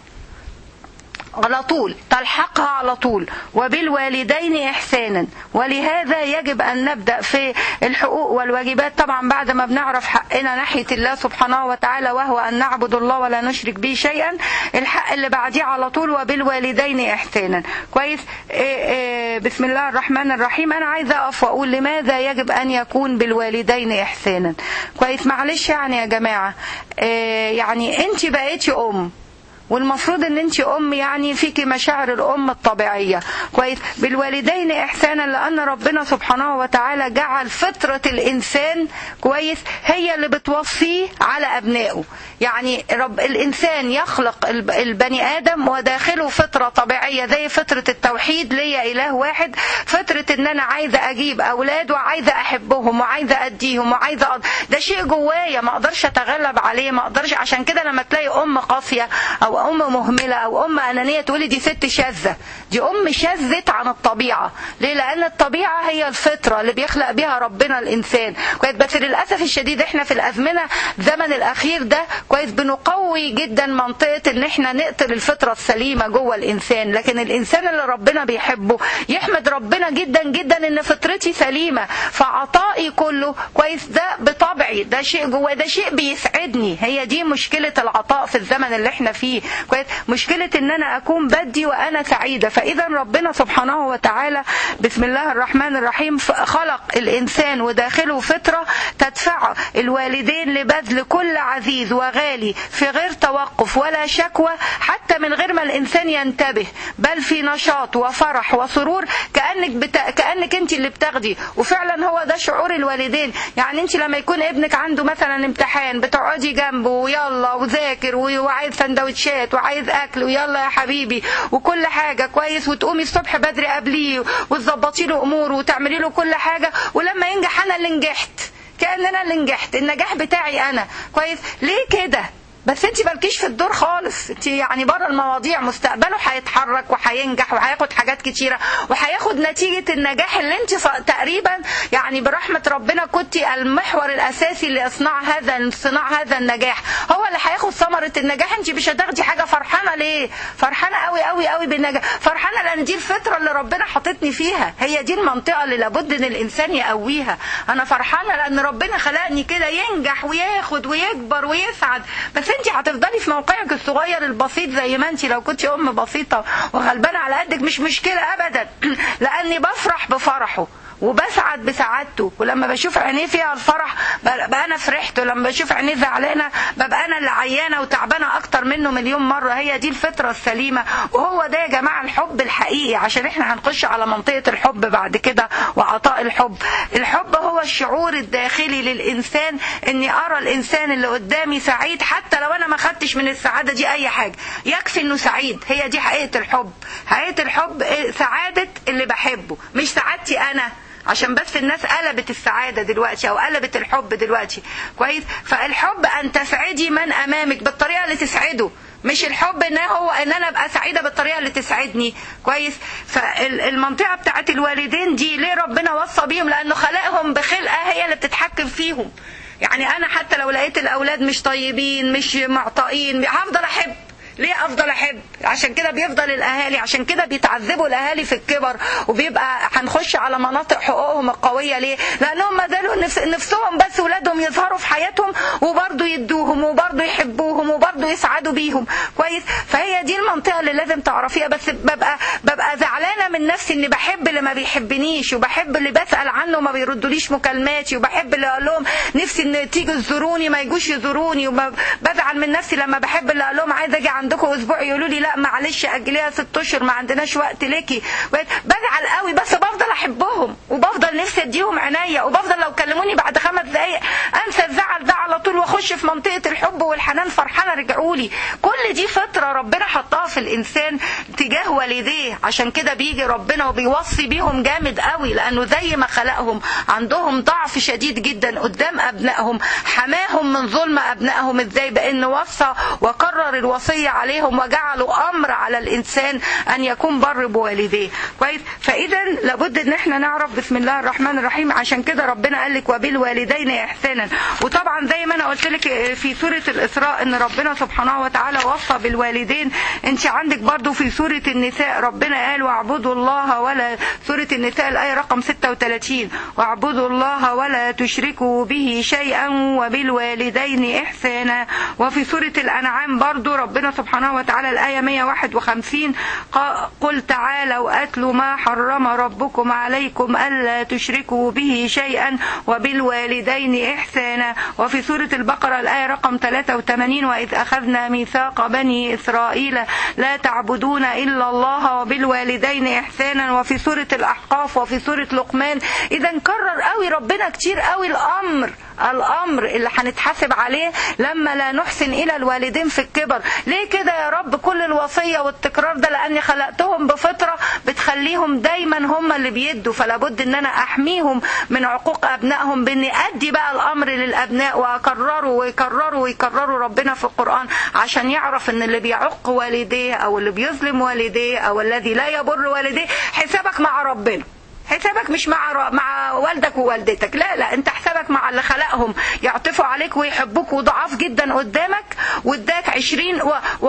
Speaker 1: على طول تلحقها على طول، وبالوالدين إحسانا. ولهذا يجب أن نبدأ في الحقوق والواجبات طبعا بعد ما بنعرف حقنا ناحية الله سبحانه وتعالى وهو أن نعبد الله ولا نشرك به شيئا. الحق اللي بعديه على طول وبالوالدين إحسانا. كويس. إيه إيه بسم الله الرحمن الرحيم. أنا عايزة أقف وأقول لماذا يجب أن يكون بالوالدين إحسانا. كويس. معلش يعني يا جماعة، إيه يعني أنت بقيتي أم، والمفروض ان انت ام، يعني فيكي مشاعر الام الطبيعية. كويس. بالوالدين احسانا لان ربنا سبحانه وتعالى جعل فطرة الانسان كويس هي اللي بتوصيه على ابنائه. يعني رب الانسان يخلق البني ادم وداخله فطرة طبيعية زي فطرة التوحيد، ليا اله واحد، فطرة ان انا عايزة اجيب اولاد وعايزة احبهم وعايزة اديهم وعايزة أد... ده شيء جوايا ما اقدرش اتغلب عليه، ما اقدرش. عشان كده لما تلاقي ام قاسية او ام مهملة او ام انانية تقولي دي ست شاذة، دي ام شاذت عن الطبيعة. ليه؟ لان الطبيعة هي الفطرة اللي بيخلق بها ربنا الانسان. كويس. بس للاسف الشديد احنا في الازمنة زمن الاخير ده كويس بنقوي جدا منطقة ان احنا نقتل الفطرة السليمة جوه الانسان. لكن الانسان اللي ربنا بيحبه يحمد ربنا جدا جدا ان فطرتي سليمة، فعطائي كله كويس ده بطبعي، ده شيء جوه، ده شيء بيسعدني. هي دي مشكلة العطاء في الزمن اللي احنا فيه. كويس. مشكلة ان انا اكون بدي وانا سعيدة. فاذا ربنا سبحانه وتعالى بسم الله الرحمن الرحيم خلق الانسان وداخله فطرة تدفع الوالدين لبذل كل عزيز وغالي في غير توقف ولا شكوى، حتى من غير ما الانسان ينتبه، بل في نشاط وفرح وسرور، كأنك بت... كأنك انت اللي بتاخدي. وفعلا هو ده شعور الوالدين. يعني انت لما يكون ابنك عنده مثلا امتحان بتقعدي جنبه ويلا وذاكر وعايز سندوتشات وعايز اكل ويلا يا حبيبي وكل حاجة كويس، وتقومي الصبح بدري قبليه وتظبطي له اموره وتعملي له كل حاجة، ولما ينجح انا اللي نجحت، كأن انا اللي نجحت، النجاح بتاعي انا. كويس. ليه كده؟ بس انت مالكيش في الدور خالص. انت يعني بره المواضيع. مستقبله هيتحرك وهينجح وهياخد حاجات كتيره وهياخد نتيجه النجاح اللي انت تقريبا يعني برحمه ربنا كنت المحور الاساسي لاصناع هذا صناع هذا النجاح. هو اللي هياخد ثمره النجاح. انت مش هتاخدي حاجه. فرحانه ليه؟ فرحانه قوي قوي قوي بالنجاح. فرحانه لان دي الفطره اللي ربنا حاططني فيها. هي دي المنطقه اللي لابد ان الانسان يقويها. انا فرحانه لان ربنا خلقني كده ينجح وياخد ويكبر ويسعد. بس انت هتفضلي في موقعك الصغير البسيط زي ما انت لو كنت ام بسيطه وغلبانه على قدك، مش مشكله ابدا، لاني بفرح بفرحه وبسعد بسعادته. ولما بشوف عينيه فيها الفرح ببقى انا فرحت، ولما بشوف عينيه زعلانه ببقى انا اللي عيانه وتعبانه اكتر منه مليون مره. هي دي الفطره السليمه. وهو ده يا جماعه الحب الحقيقي، عشان احنا هنخش على منطقه الحب بعد كده وعطاء الحب. الحب هو الشعور الداخلي للانسان اني ارى الانسان اللي قدامي سعيد، حتى لو انا ما خدتش من السعاده دي اي حاجه، يكفي انه سعيد. هي دي حقيقه الحب. حقيقه الحب سعاده اللي بحبه، مش سعادتي انا. عشان بس الناس قلبت السعادة دلوقتي او قلبت الحب دلوقتي. كويس. فالحب ان تسعدي من امامك بالطريقة اللي تسعده، مش الحب ان هو ان انا ابقى سعيدة بالطريقة اللي تسعدني. كويس. فالمنطقة بتاعت الوالدين دي ليه ربنا وصى بيهم؟ لانه خلقهم بخلقة هي اللي بتتحكم فيهم. يعني انا حتى لو لقيت الاولاد مش طيبين مش معطائين هفضل احب، ليه افضل احب؟ عشان كده بيفضل الاهالي، عشان كده بيتعذبوا الاهالي في الكبر، وبيبقى هنخش على مناطق حقوقهم القويه. ليه؟ لانهم ما زالوا نفس نفسهم بس ولادهم يظهروا في حياتهم وبرضه يدوهم وبرضه يحبوهم وبرضه يسعدوا بيهم. كويس؟ فهي دي المنطقه اللي لازم تعرفيها. بس ببقى ببقى زعلانه من نفسي اني بحب اللي ما بيحبنيش، وبحب اللي بسال عنه ما بيردوليش مكالماتي، وبحب اللي اقول لهم نفسي ان تيجوا تزوروني ما يجوش يزوروني، وبزعل من نفسي لما بحب اللي اقول لهم عايزه اجي عندكم اسبوع يقولوا لي لا معلش اجليها ست اشهر ما عندناش وقت ليكي. بزعل قوي، بس بفضل احبهم وبفضل نفسي اديهم عناية، وبفضل لو كلموني بعد خمس دقايق انسى الزعل ده على طول واخش في منطقه الحب والحنان فرحانه رجعوا لي. كل دي فطره ربنا حطها في الانسان تجاه والديه. عشان كده بيجي ربنا وبيوصي بيهم جامد قوي، لانه زي ما خلقهم عندهم ضعف شديد جدا قدام ابنائهم، حماهم من ظلم ابنائهم ازاي؟ بان وصى وقرر الوصيه عليهم وجعلوا امر على الانسان ان يكون بر بوالديه. كويس؟ فاذا لابد ان احنا نعرف بسم الله الرحمن الرحيم. عشان كده ربنا قال لك وبالوالدين احسانا. وطبعا زي ما انا قلت لك في سوره الاسراء ان ربنا سبحانه وتعالى وصى بالوالدين. انت عندك برضو في سوره النساء ربنا قال واعبدوا الله ولا، سوره النساء الايه رقم ستة وثلاثين، واعبدوا الله ولا تشركوا به شيئا وبالوالدين احسانا. وفي سوره الانعام برضو ربنا سبحانه وتعالى الايه مئة وواحد وخمسين قل تعالوا اتلوا ما حرم ربكم عليكم الا تشركوا به شيئا وبالوالدين احسانا. وفي سوره البقره الايه رقم ثلاثة وثمانين واذ اخذنا ميثاق بني اسرائيل لا تعبدون الا الله وبالوالدين احسانا. وفي سوره الاحقاف وفي سوره لقمان. اذا كرر قوي ربنا كتير قوي الامر الامر اللي هنتحاسب عليه لما لا نحسن الى الوالدين في الكبر. ليه كده يا رب كل الوصيه والتكرار ده؟ لاني خلقتهم بفطره بتخليهم دايما هم اللي بيدوا، فلا بد ان انا احميهم من عقوق ابنائهم باني ادي بقى الامر للابناء واكرروا ويكرروا ويكرروا ربنا في القران عشان يعرف ان اللي بيعق والديه او اللي بيظلم والديه او الذي لا يبر والديه حسابك مع ربنا. حسابك مش مع مع والدك ووالدتك، لا لا، انت حسابك مع اللي خلقهم يعطفوا عليك ويحبوك وضعاف جدا قدامك، واداك عشرين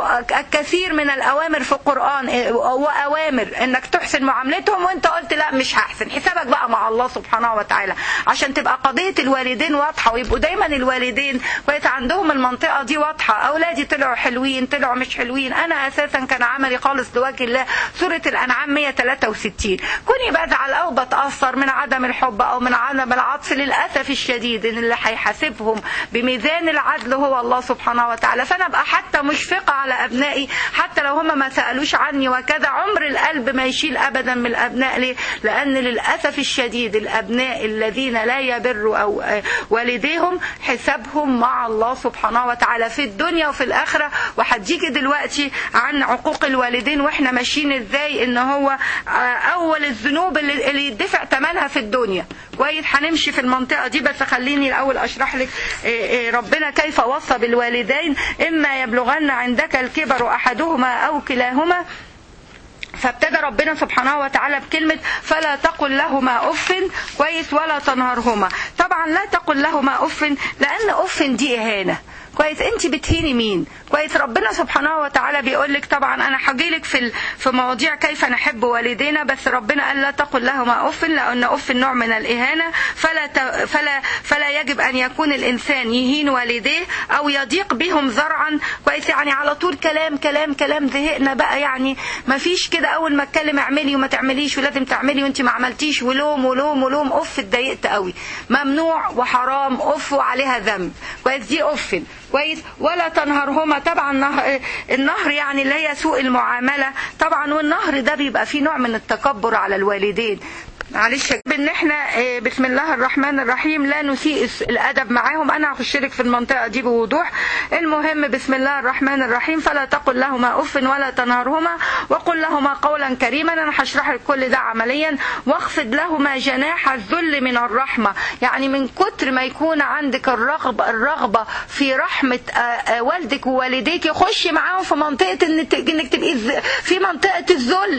Speaker 1: وكثير من الاوامر في القرآن واوامر انك تحسن معاملتهم، وانت قلت لا مش هحسن. حسابك بقى مع الله سبحانه وتعالى عشان تبقى قضية الوالدين واضحة، ويبقوا دايما الوالدين كويس عندهم المنطقة دي واضحة. اولادي طلعوا حلوين طلعوا مش حلوين، انا اساسا كان عملي خالص لوجه الله. سورة الانعام مئة وثلاثة وستين. كوني بزعل او بتأثر من عدم الحب او من عدم العطف، للأسف الشديد ان اللي هيحاسبهم بميزان العدل هو الله سبحانه وتعالى. فانا ابقى حتى مشفقة على ابنائي حتى لو هم ما سألوش عني وكذا. عمر القلب ما يشيل ابدا من الابناء. ليه؟ لان للأسف الشديد الابناء الذين لا يبروا او والديهم حسابهم مع الله سبحانه وتعالى في الدنيا وفي الاخرة. وهديكي دلوقتي عن عقوق الوالدين واحنا ماشيين ازاي، ان هو اول الذنوب اللي يدفع ثمنها في الدنيا. كويس؟ هنمشي في المنطقة دي، بس خليني الأول أشرح لك ربنا كيف وصى بالوالدين. إما يبلغن عندك الكبر أحدهما أو كلاهما. فابتدى ربنا سبحانه وتعالى بكلمة فلا تقل لهما أف. كويس؟ ولا تنهرهما. طبعا لا تقل لهما أف لأن أف دي إهانة. كويس؟ انت بتهيني مين؟ كويس؟ ربنا سبحانه وتعالى بيقول لك طبعا انا هجيلك في في مواضيع كيف نحب والدينا، بس ربنا قال لا تقل لهما اف لان اف نوع من الاهانه. فلا فلا فلا يجب ان يكون الانسان يهين والديه او يضيق بهم ذرعا. كويس؟ يعني على طول كلام كلام كلام، زهقنا بقى. يعني ما فيش كده اول ما اتكلم اعملي وما تعمليش ولازم تعملي وانت ما عملتيش ولوم ولوم ولوم. اف اتضايقت قوي، ممنوع وحرام، اف وعليها ذنب. كويس؟ دي اف. كويس؟ ولا تنهرهما. طبعا النهر, النهر يعني اللي هي سوء المعاملة طبعا، والنهر ده بيبقى فيه نوع من التكبر على الوالدين. معلش ان احنا بسم الله الرحمن الرحيم لا نسيء الادب معاهم. انا هخشلك في المنطقه دي بوضوح. المهم بسم الله الرحمن الرحيم فلا تقل لهما اف ولا تنهرهما وقل لهما قولا كريما. انا هشرح لك كل ده عمليا. واخفض لهما جناح الذل من الرحمه. يعني من كتر ما يكون عندك الرغبه الرغبه في رحمه والدك ووالديك، خشي معاهم في منطقه انك تبقي في منطقه الذل.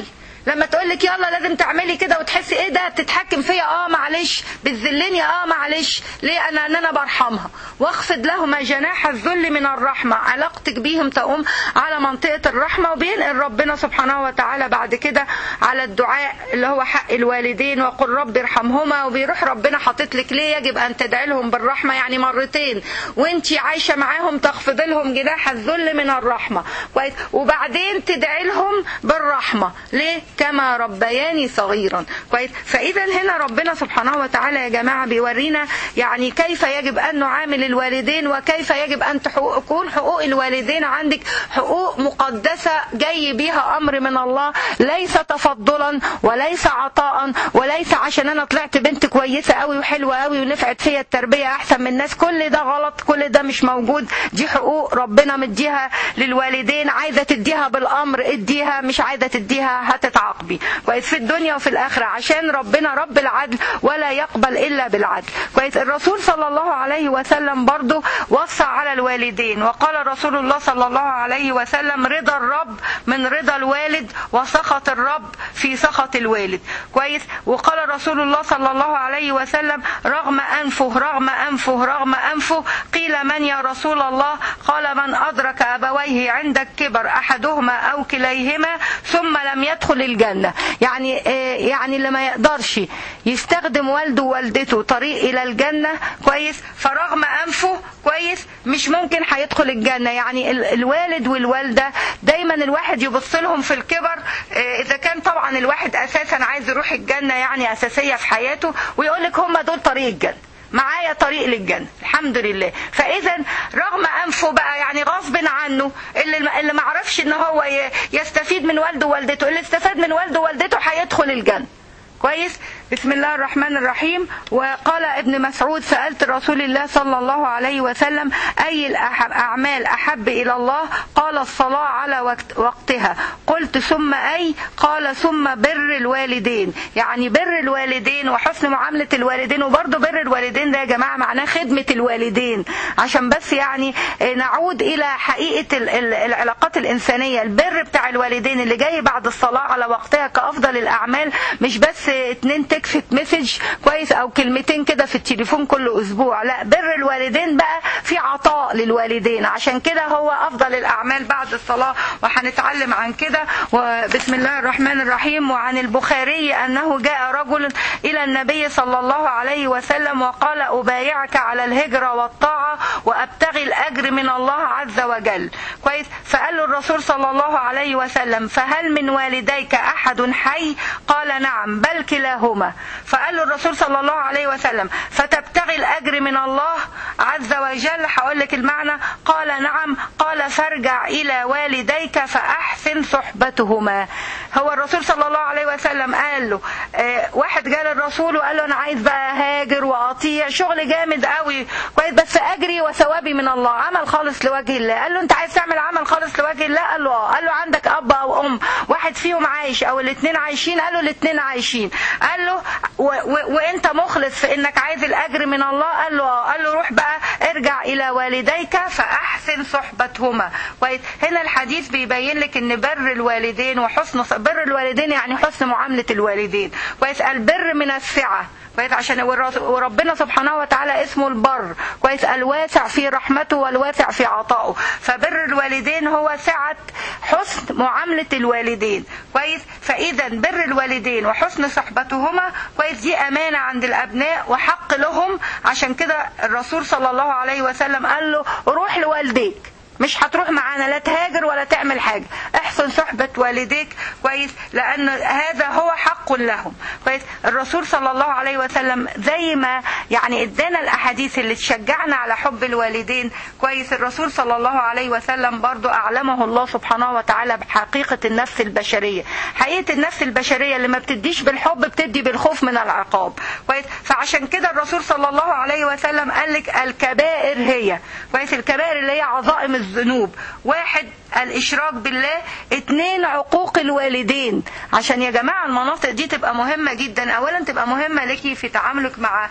Speaker 1: لما تقول لك يلا لازم تعملي كده وتحسي ايه ده بتتحكم فيا، اه معلش بتذلني، اه معلش ليه، انا ان انا برحمها. واخفض لهما جناح الذل من الرحمه، علاقتك بيهم تقوم على منطقه الرحمه. وبينقل ربنا سبحانه وتعالى بعد كده على الدعاء اللي هو حق الوالدين، وقل رب ارحمهما. وبيروح ربنا حاطط لك ليه يجب ان تدعي لهم بالرحمه، يعني مرتين وانتي عايشه معاهم تخفض لهم جناح الذل من الرحمه كويس، وبعدين تدعي لهم بالرحمه ليه؟ كما ربياني صغيرا كويس. فاذا هنا ربنا سبحانه وتعالى يا جماعه بيورينا يعني كيف يجب ان نعامل الوالدين، وكيف يجب ان تكون حقوق الوالدين عندك حقوق مقدسه جاي بيها امر من الله، ليس تفضلا وليس عطاء وليس عشان انا طلعت بنت كويسه قوي وحلوه قوي ونفعت فيا التربيه احسن من الناس. كل ده غلط، كل ده مش موجود. دي حقوق ربنا مديها للوالدين، عايزه تديها بالامر اديها، مش عايزه تديها هتتعاقبي كويس في الدنيا وفي الاخره، عشان ربنا رب العدل ولا يقبل الا بالعدل كويس. الرسول صلى الله عليه وسلم برضو وصى على الوالدين، وقال رسول الله صلى الله عليه وسلم رضا الرب من رضا الوالد، وسخط الرب في سخط الوالد كويس. وقال رسول الله صلى الله عليه وسلم رغم أنفه رغم أنفه رغم أنفه قيل من يا رسول الله؟ قال من أدرك أبويه عند الكبر أحدهما أو كليهما ثم لم يدخل الجنة. يعني يعني اللي ما يقدرش يستخدم والده ووالدته طريق إلى الجنة كويس، فرغم أنفه كويس مش ممكن هيدخل الجنة. يعني الوالد والوالدة دايما الواحد يبص لهم في الكبر، إذا كان طبعا الواحد أساسا عايز يروح الجنة يعني أساسية في حياته، ويقول لك هم دول طريق الجنة، معايا طريق للجنة الحمد لله. فإذا رغم أنفه بقى يعني غصب عنه، اللي اللي ما عرفش إن هو يستفيد من والده ووالدته، اللي استفاد من والده ووالدته هيدخل الجنة كويس. بسم الله الرحمن الرحيم. وقال ابن مسعود سألت رسول الله صلى الله عليه وسلم أي الأعمال أحب إلى الله؟ قال الصلاة على وقت وقتها. قلت ثم أي؟ قال ثم بر الوالدين. يعني بر الوالدين وحسن معاملة الوالدين. وبرضه بر الوالدين ده يا جماعة معناه خدمة الوالدين، عشان بس يعني نعود إلى حقيقة العلاقات الإنسانية. البر بتاع الوالدين اللي جاي بعد الصلاة على وقتها كأفضل الأعمال، مش بس اتنين تكفت مسج كويس او كلمتين كده في التليفون كل اسبوع، لا بر الوالدين بقى في عطاء للوالدين، عشان كده هو افضل الاعمال بعد الصلاة، وهنتعلم عن كده. وبسم الله الرحمن الرحيم. وعن البخاري انه جاء رجل الى النبي صلى الله عليه وسلم وقال ابايعك على الهجرة والطاعة وابتغي الاجر من الله عز وجل كويس. فقال له الرسول صلى الله عليه وسلم فهل من والديك احد حي؟ قال نعم بل كلاهما. فقال له الرسول صلى الله عليه وسلم فتبتغي الأجر من الله عز وجل؟ هقول لك المعنى. قال نعم. قال فارجع إلى والديك فأحسن صحبتهما. هو الرسول صلى الله عليه وسلم قال له اه واحد جاء للرسول وقال له أنا عايز بقى هاجر وأطيع شغل جامد قوي كويس، بس أجري وثوابي من الله، عمل خالص لوجه الله. قال له أنت عايز تعمل عمل خالص لوجه الله؟ قال له اه. قال له عندك أب أو أم واحد فيهم عايش أو الاثنين عايشين؟ قال له الاثنين عايشين. قال له و و وانت مخلص في انك عايز الاجر من الله؟ قال له اه. قال له روح بقى ارجع الى والديك فاحسن صحبتهما كويس. هنا الحديث بيبين لك ان بر الوالدين وحسن بر الوالدين يعني حسن معاملة الوالدين كويس. البر من السعة كويس، عشان وربنا سبحانه وتعالى اسمه البر كويس، الواسع في رحمته والواسع في عطائه. فبر الوالدين هو سعة حسن معاملة الوالدين كويس. فإذا بر الوالدين وحسن صحبتهما كويس دي أمانة عند الأبناء وحق لهم. عشان كده الرسول صلى الله عليه وسلم قال له روح لوالديك، مش هتروح معانا لا تهاجر ولا تعمل حاجة، احسن صحبة والديك كويس، لأن هذا هو حق لهم كويس. الرسول صلى الله عليه وسلم زي ما يعني ادانا الأحاديث اللي تشجعنا على حب الوالدين كويس، الرسول صلى الله عليه وسلم برضو أعلمه الله سبحانه وتعالى بحقيقة النفس البشرية. حقيقة النفس البشرية اللي ما بتديش بالحب بتدي بالخوف من العقاب كويس. فعشان كده الرسول صلى الله عليه وسلم قال لك الكبائر هي كويس، الكبائر اللي هي عظائم الذنوب. واحد الاشراك بالله، اتنين عقوق الوالدين. عشان يا جماعة المناطق دي تبقى مهمة جدا. اولا تبقى مهمة لكي في تعاملك مع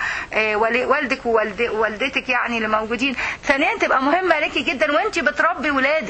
Speaker 1: والدك ووالدتك يعني اللي موجودين. ثانيا تبقى مهمة لكي جدا وانت بتربي ولادك.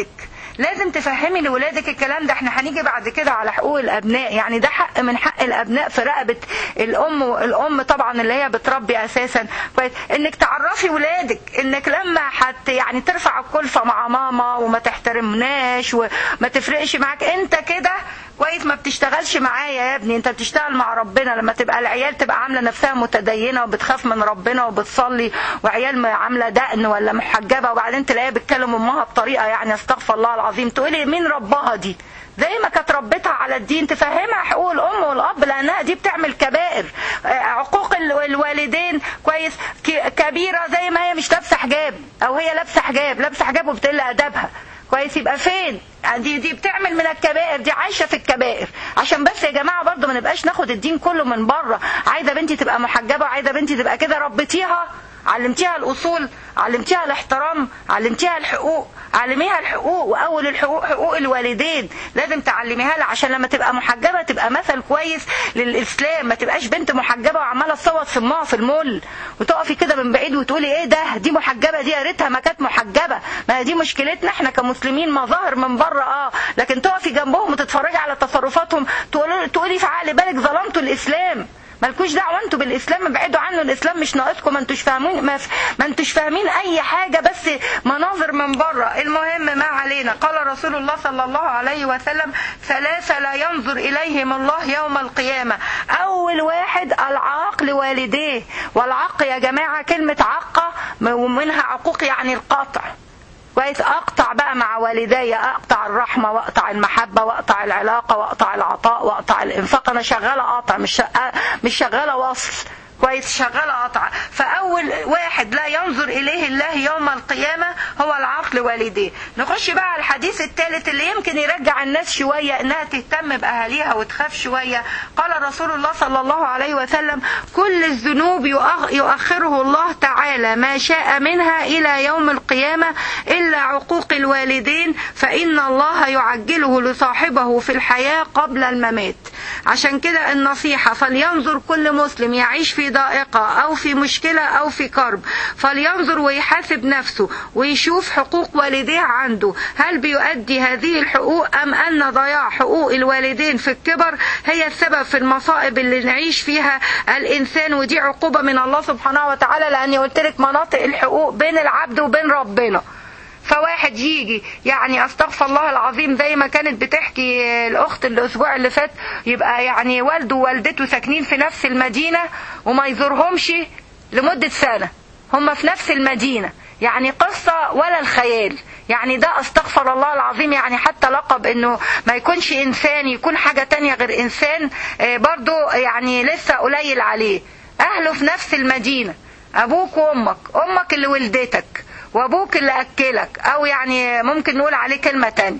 Speaker 1: لازم تفهمي لولادك الكلام ده. احنا هنيجي بعد كده على حقوق الابناء، يعني ده حق من حق الابناء في رقبه الام، والام طبعا اللي هي بتربي اساسا كويس، انك تعرفي ولادك انك لما حت يعني ترفع الكلفه مع ماما وما تحترمناش وما تفرقش معاك انت كده كويس، ما بتشتغلش معايا يا ابني، انت بتشتغل مع ربنا. لما تبقى العيال تبقى عامله نفسها متدينه وبتخاف من ربنا وبتصلي، وعيال عامله دقن ولا محجبه، وبعدين تلاقيها بتكلم امها بطريقه يعني استغفر الله العظيم، تقولي مين ربها دي؟ زي ما كانت ربتها على الدين تفهمها حقوق الام والاب، لانها دي بتعمل كبائر. عقوق الوالدين كويس كبيره، زي ما هي مش لابسه حجاب او هي لابسه حجاب لابسه حجاب وبتقل ادبها كويس، يبقى فين؟ دي دي بتعمل من الكبائر، دي عايشه في الكبائر. عشان بس يا جماعه برضو ما نبقاش ناخد الدين كله من بره. عايزه بنتي تبقى محجبه وعايزه بنتي تبقى كده، ربيتيها، علمتيها الاصول، علمتيها الاحترام، علمتيها الحقوق، علميها الحقوق، واول الحقوق حقوق الوالدين لازم تعلميها لها، عشان لما تبقى محجبه تبقى مثل كويس للاسلام. ما تبقاش بنت محجبه وعماله تصوت في امها في المول وتقفي كده من بعيد وتقولي ايه ده، دي محجبه، دي يا ريتها ما كانت محجبه. ما دي مشكلتنا احنا كمسلمين، مظاهر من بره اه، لكن تقفي جنبهم وتتفرجي على تصرفاتهم تقولي تقولي في عقل بالك ظلمتوا الاسلام. مالكوش دعوه انتوا بالاسلام، ابعدوا عنه، الاسلام مش ناقصكم، ما انتوش فاهمين ما, ما انتوش فاهمين اي حاجه، بس مناظر من بره. المهم ما علينا. قال رسول الله صلى الله عليه وسلم ثلاثه لا ينظر اليهم الله يوم القيامه. اول واحد العاق لوالديه، والعق يا جماعه كلمه عقه ومنها عقوق يعني القطع كويس. اقطع بقى مع والدي، اقطع الرحمه واقطع المحبه واقطع العلاقه واقطع العطاء واقطع الانفاق. انا شغاله قطع، مش مش شغاله وصل كويس، شغاله قطع. فاول واحد لا ينظر اليه الله يوم القيامه هو العاق لوالديه. نخش بقى على الحديث الثالث اللي يمكن يرجع الناس شويه انها تهتم باهاليها وتخاف شويه. قال رسول الله صلى الله عليه وسلم كل الذنوب يؤخره الله تعالى ما شاء منها الى يوم القيامه الا عقوق الوالدين، فان الله يعجله لصاحبه في الحياه قبل الممات. عشان كده النصيحه، فلينظر كل مسلم يعيش في ضائقة أو في مشكلة أو في كرب، فلينظر ويحاسب نفسه ويشوف حقوق والديه عنده، هل بيؤدي هذه الحقوق أم أن ضياع حقوق الوالدين في الكبر هي السبب في المصائب اللي نعيش فيها الإنسان. ودي عقوبة من الله سبحانه وتعالى، لأني قلت لك مناطق الحقوق بين العبد وبين ربنا. فواحد يجي يعني استغفر الله العظيم زي ما كانت بتحكي الاخت الاسبوع اللي فات، يبقى يعني والده ووالدته ساكنين في نفس المدينه وما يزورهمش لمده سنه، هم في نفس المدينه، يعني قصه ولا الخيال. يعني ده استغفر الله العظيم، يعني حتى لقب انه ما يكونش انسان يكون حاجه تانية غير انسان برضو يعني لسه قليل عليه. اهله في نفس المدينه، ابوك وامك، امك اللي ولدتك وابوك اللي اكلك، او يعني ممكن نقول عليه كلمه تانية.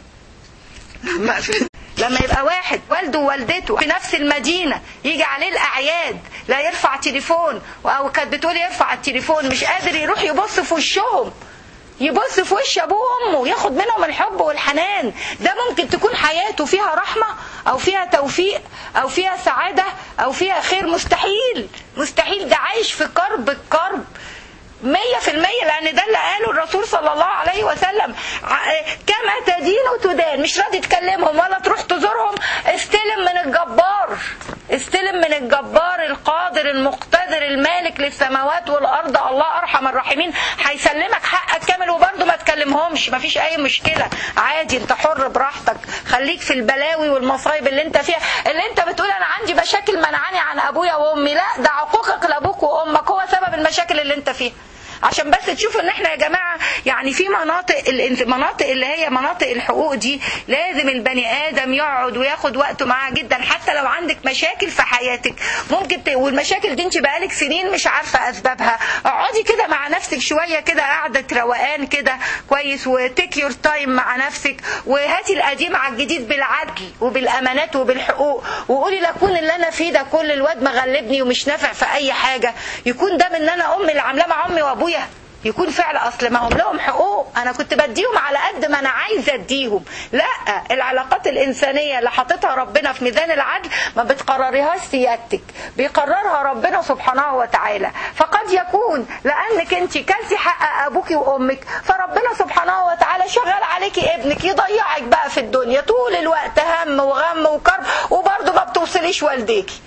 Speaker 1: لما يبقى واحد والده ووالدته في نفس المدينه يجي عليه الاعياد لا يرفع تليفون، او كانت بتقول يرفع التليفون مش قادر يروح يبص في وشهم، يبص في وش ابوه وامه ياخد منهم الحب والحنان. ده ممكن تكون حياته فيها رحمه او فيها توفيق او فيها سعاده او فيها خير؟ مستحيل مستحيل، ده عايش في كرب الكرب مية في المية، لأن ده اللي قاله الرسول صلى الله عليه وسلم كما تدين وتدان. مش راضي تكلمهم ولا تروح تزورهم، استلم من الجبار، استلم من الجبار القادر المقتدر المالك للسماوات والأرض، الله أرحم الراحمين، هيسلمك حقك كامل. وبرضه ما تكلمهمش، ما فيش أي مشكلة، عادي، انت حر براحتك، خليك في البلاوي والمصايب اللي انت فيها. اللي انت بتقول أنا عندي مشاكل منعني عن أبويا وأمي، لا، ده عقوقك لأبوك وأمك هو سبب المشاكل اللي انت فيها. عشان بس تشوفوا ان احنا يا جماعة يعني في مناطق المناطق اللي هي مناطق الحقوق دي لازم البني ادم يقعد وياخد وقته معاها جدا. حتى لو عندك مشاكل في حياتك ممكن ت... والمشاكل دي انت بقالك سنين مش عارفة اسبابها، اقعدي كده مع نفسك شوية كده قعدة روقان كده كويس، وتيك يور تايم مع نفسك، وهاتي القديم على الجديد بالعدل وبالامانات وبالحقوق، وقولي لكون اللي انا فيه ده كل الواد مغلبني ومش نافع في اي حاجة، يكون ده من ان انا امي اللي عاملاه مع امي وابويا. يكون فعل اصل ما هم لهم حقوق، انا كنت بديهم على قد ما انا عايزه اديهم. لا، العلاقات الانسانيه اللي حاططها ربنا في ميزان العدل ما بتقرريهاش سيادتك، بيقررها ربنا سبحانه وتعالى. فقد يكون لانك انت كلتي حق ابوك وامك، فربنا سبحانه وتعالى شغال عليكي ابنك يضيعك بقى في الدنيا طول الوقت، هم وغم وكرب، وبرضه ما بتوصليش والديكي،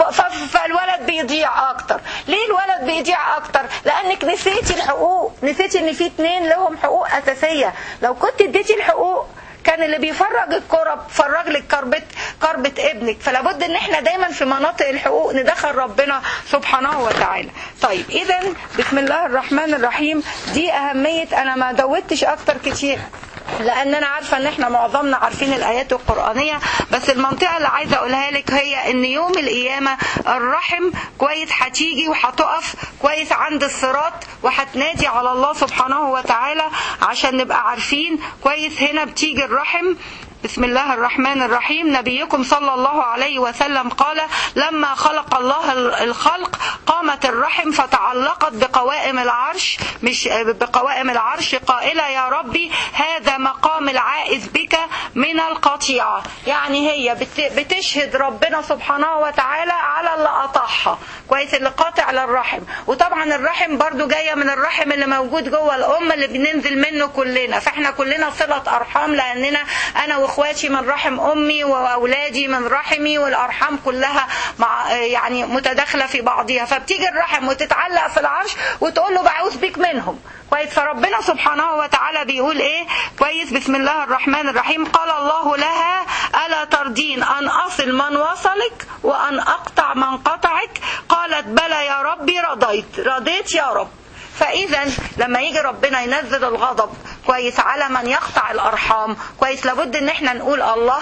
Speaker 1: فالولد بيضيع اكتر. ليه الولد بيضيع اكتر؟ لانك نسيتي الحقوق، نسيتي ان في اتنين لهم حقوق اساسيه. لو كنت اديتي الحقوق كان اللي بيفرج الكرب فرج لك كربة كربة ابنك. فلا بد ان احنا دايما في مناطق الحقوق ندخل ربنا سبحانه وتعالى. طيب اذا بسم الله الرحمن الرحيم دي اهميه. انا ما دوتش اكتر كتير لان انا عارفه ان احنا معظمنا عارفين الايات القرانيه، بس المنطقه اللي عايزه اقولها لك هي ان يوم القيامه الرحم كويس هتيجي وهتقف كويس عند الصراط وهتنادي على الله سبحانه وتعالى عشان نبقى عارفين كويس. هنا بتيجي الرحم. بسم الله الرحمن الرحيم. نبيكم صلى الله عليه وسلم قال: لما خلق الله الخلق قامت الرحم فتعلقت بقوائم العرش، مش بقوائم العرش، قائلة: يا ربي هذا مقام العائز بك من القطيعة. يعني هي بتشهد ربنا سبحانه وتعالى على اللي قطعها كويس، اللي قاطع للرحم. وطبعا الرحم برضو جاية من الرحم اللي موجود جوه الأم اللي بننزل منه كلنا، فاحنا كلنا صلة أرحام لأننا أنا واخواتي من رحم أمي وأولادي من رحمي، والأرحام كلها مع يعني متداخلة في بعضها. فبتيجي الرحم وتتعلق في العرش وتقول له بعوذ بك منهم كويس. فربنا سبحانه وتعالى بيقول ايه كويس؟ بسم الله الرحمن الرحيم. قال الله لها: ألا ترضين أن أصل من وصلك وأن أقطع من قطعك؟ قالت: بلى يا ربي رضيت رضيت يا رب. فإذا لما يجي ربنا ينزل الغضب كويس على من يقطع الأرحام كويس، لابد ان احنا نقول الله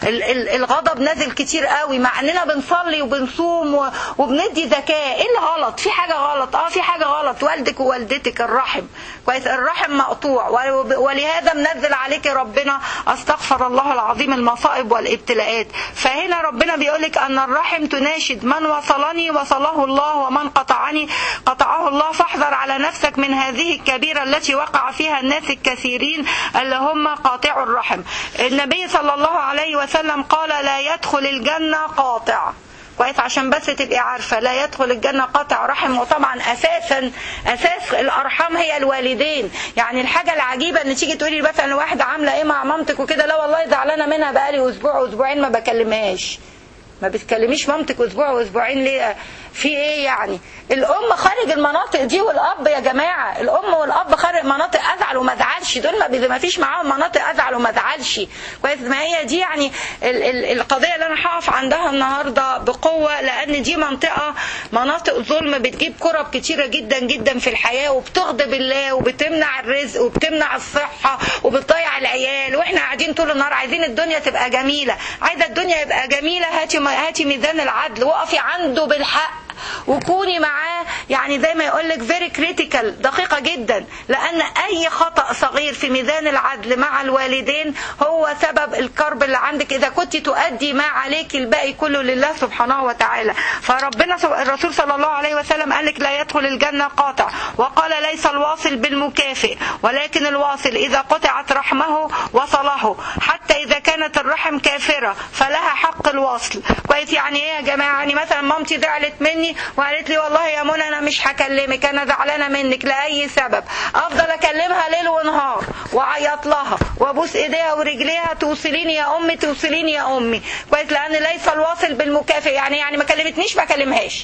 Speaker 1: الغضب نازل كتير قوي، مع اننا بنصلي وبنصوم وبندي زكاة. ايه اللي غلط؟ في حاجة غلط. اه في حاجة غلط. والدك ووالدتك الرحم كويس، الرحم مقطوع، ولهذا منزل عليك ربنا استغفر الله العظيم المصائب والابتلاءات. فهنا ربنا بيقولك ان الرحم تناشد: من وصلني وصله الله ومن قطعني قطعه الله، فاحذر على نفسك من هذه الكبيرة التي وقع فيها الناس الكثيرين اللي هم قاطعوا الرحم. النبي صلى الله عليه وسلم قال: لا يدخل الجنة قاطع كويس، عشان بس تبقي عارفة لا يدخل الجنة قاطع رحم. وطبعا أساسا أساس الأرحام هي الوالدين. يعني الحاجة العجيبة ان تيجي تقولي مثلا واحدة عاملة ايه مع مامتك وكده، لا والله زعلانة منها بقالي أسبوع وأسبوعين ما بكلمهاش. ما بتكلميش مامتك أسبوع وأسبوعين ليه؟ في ايه يعني؟ الام خارج المناطق دي والاب يا جماعه، الام والاب خارج مناطق ازعل وما ازعلش، دول ما ما فيش معاهم مناطق ازعل وما ازعلش كويس. ما هي دي يعني ال ال القضيه اللي انا هقف عندها النهارده بقوه، لان دي منطقه مناطق ظلم بتجيب كرب كتيره جدا جدا في الحياه، وبتغضب الله وبتمنع الرزق وبتمنع الصحه وبتضيع العيال. واحنا قاعدين طول النهار عايزين الدنيا تبقى جميله. عايزه الدنيا يبقى جميله، هاتي هاتي ميزان العدل، وقفي عنده بالحق وكوني معاه يعني زي ما يقولك very critical، دقيقة جدا، لأن أي خطأ صغير في ميزان العدل مع الوالدين هو سبب الكرب اللي عندك إذا كنت تؤدي ما عليك الباقي كله لله سبحانه وتعالى. فربنا الرسول صلى الله عليه وسلم قال لك: لا يدخل الجنة قاطع. وقال: ليس الواصل بالمكافئ، ولكن الواصل إذا قطعت رحمه وصله، حتى إذا كانت الرحم كافرة فلها حق الوصل كويس. يعني إيه يا جماعة؟ يعني مثلا مامتي زعلت مني وقالت لي: والله يا منى انا مش هكلمك، انا زعلانه منك لاي سبب، افضل اكلمها ليل ونهار واعيط لها وابوس ايديها ورجليها: توصليني يا امي توصليني يا امي كويس، لان ليس الواصل بالمكافئ. يعني يعني ما كلمتنيش ما كلمهاش.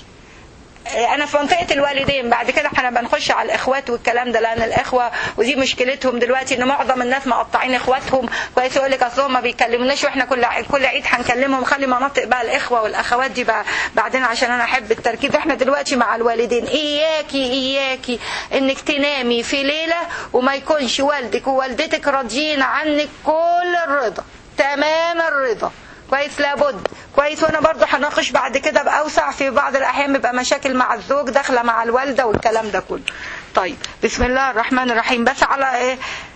Speaker 1: انا في منطقه الوالدين. بعد كده احنا بنخش على الاخوات والكلام ده، لان الاخوه ودي مشكلتهم دلوقتي ان معظم الناس مقطعين اخواتهم كويس، يقول لك اصلهم ما بيكلموناش واحنا كل كل عيد هنكلمهم. خلي مناطق بقى الاخوه والاخوات دي بقى بعدين عشان انا احب التركيز. احنا دلوقتي مع الوالدين. اياكي اياكي انك تنامي في ليله وما يكونش والدك ووالدتك راضيين عنك كل الرضا، تمام الرضا كويس، لابد كويس. وانا برضو هناقش بعد كده باوسع في بعض الاحيان بيبقى مشاكل مع الزوج داخله مع الوالده والكلام ده كله. طيب بسم الله الرحمن الرحيم. بس على ايه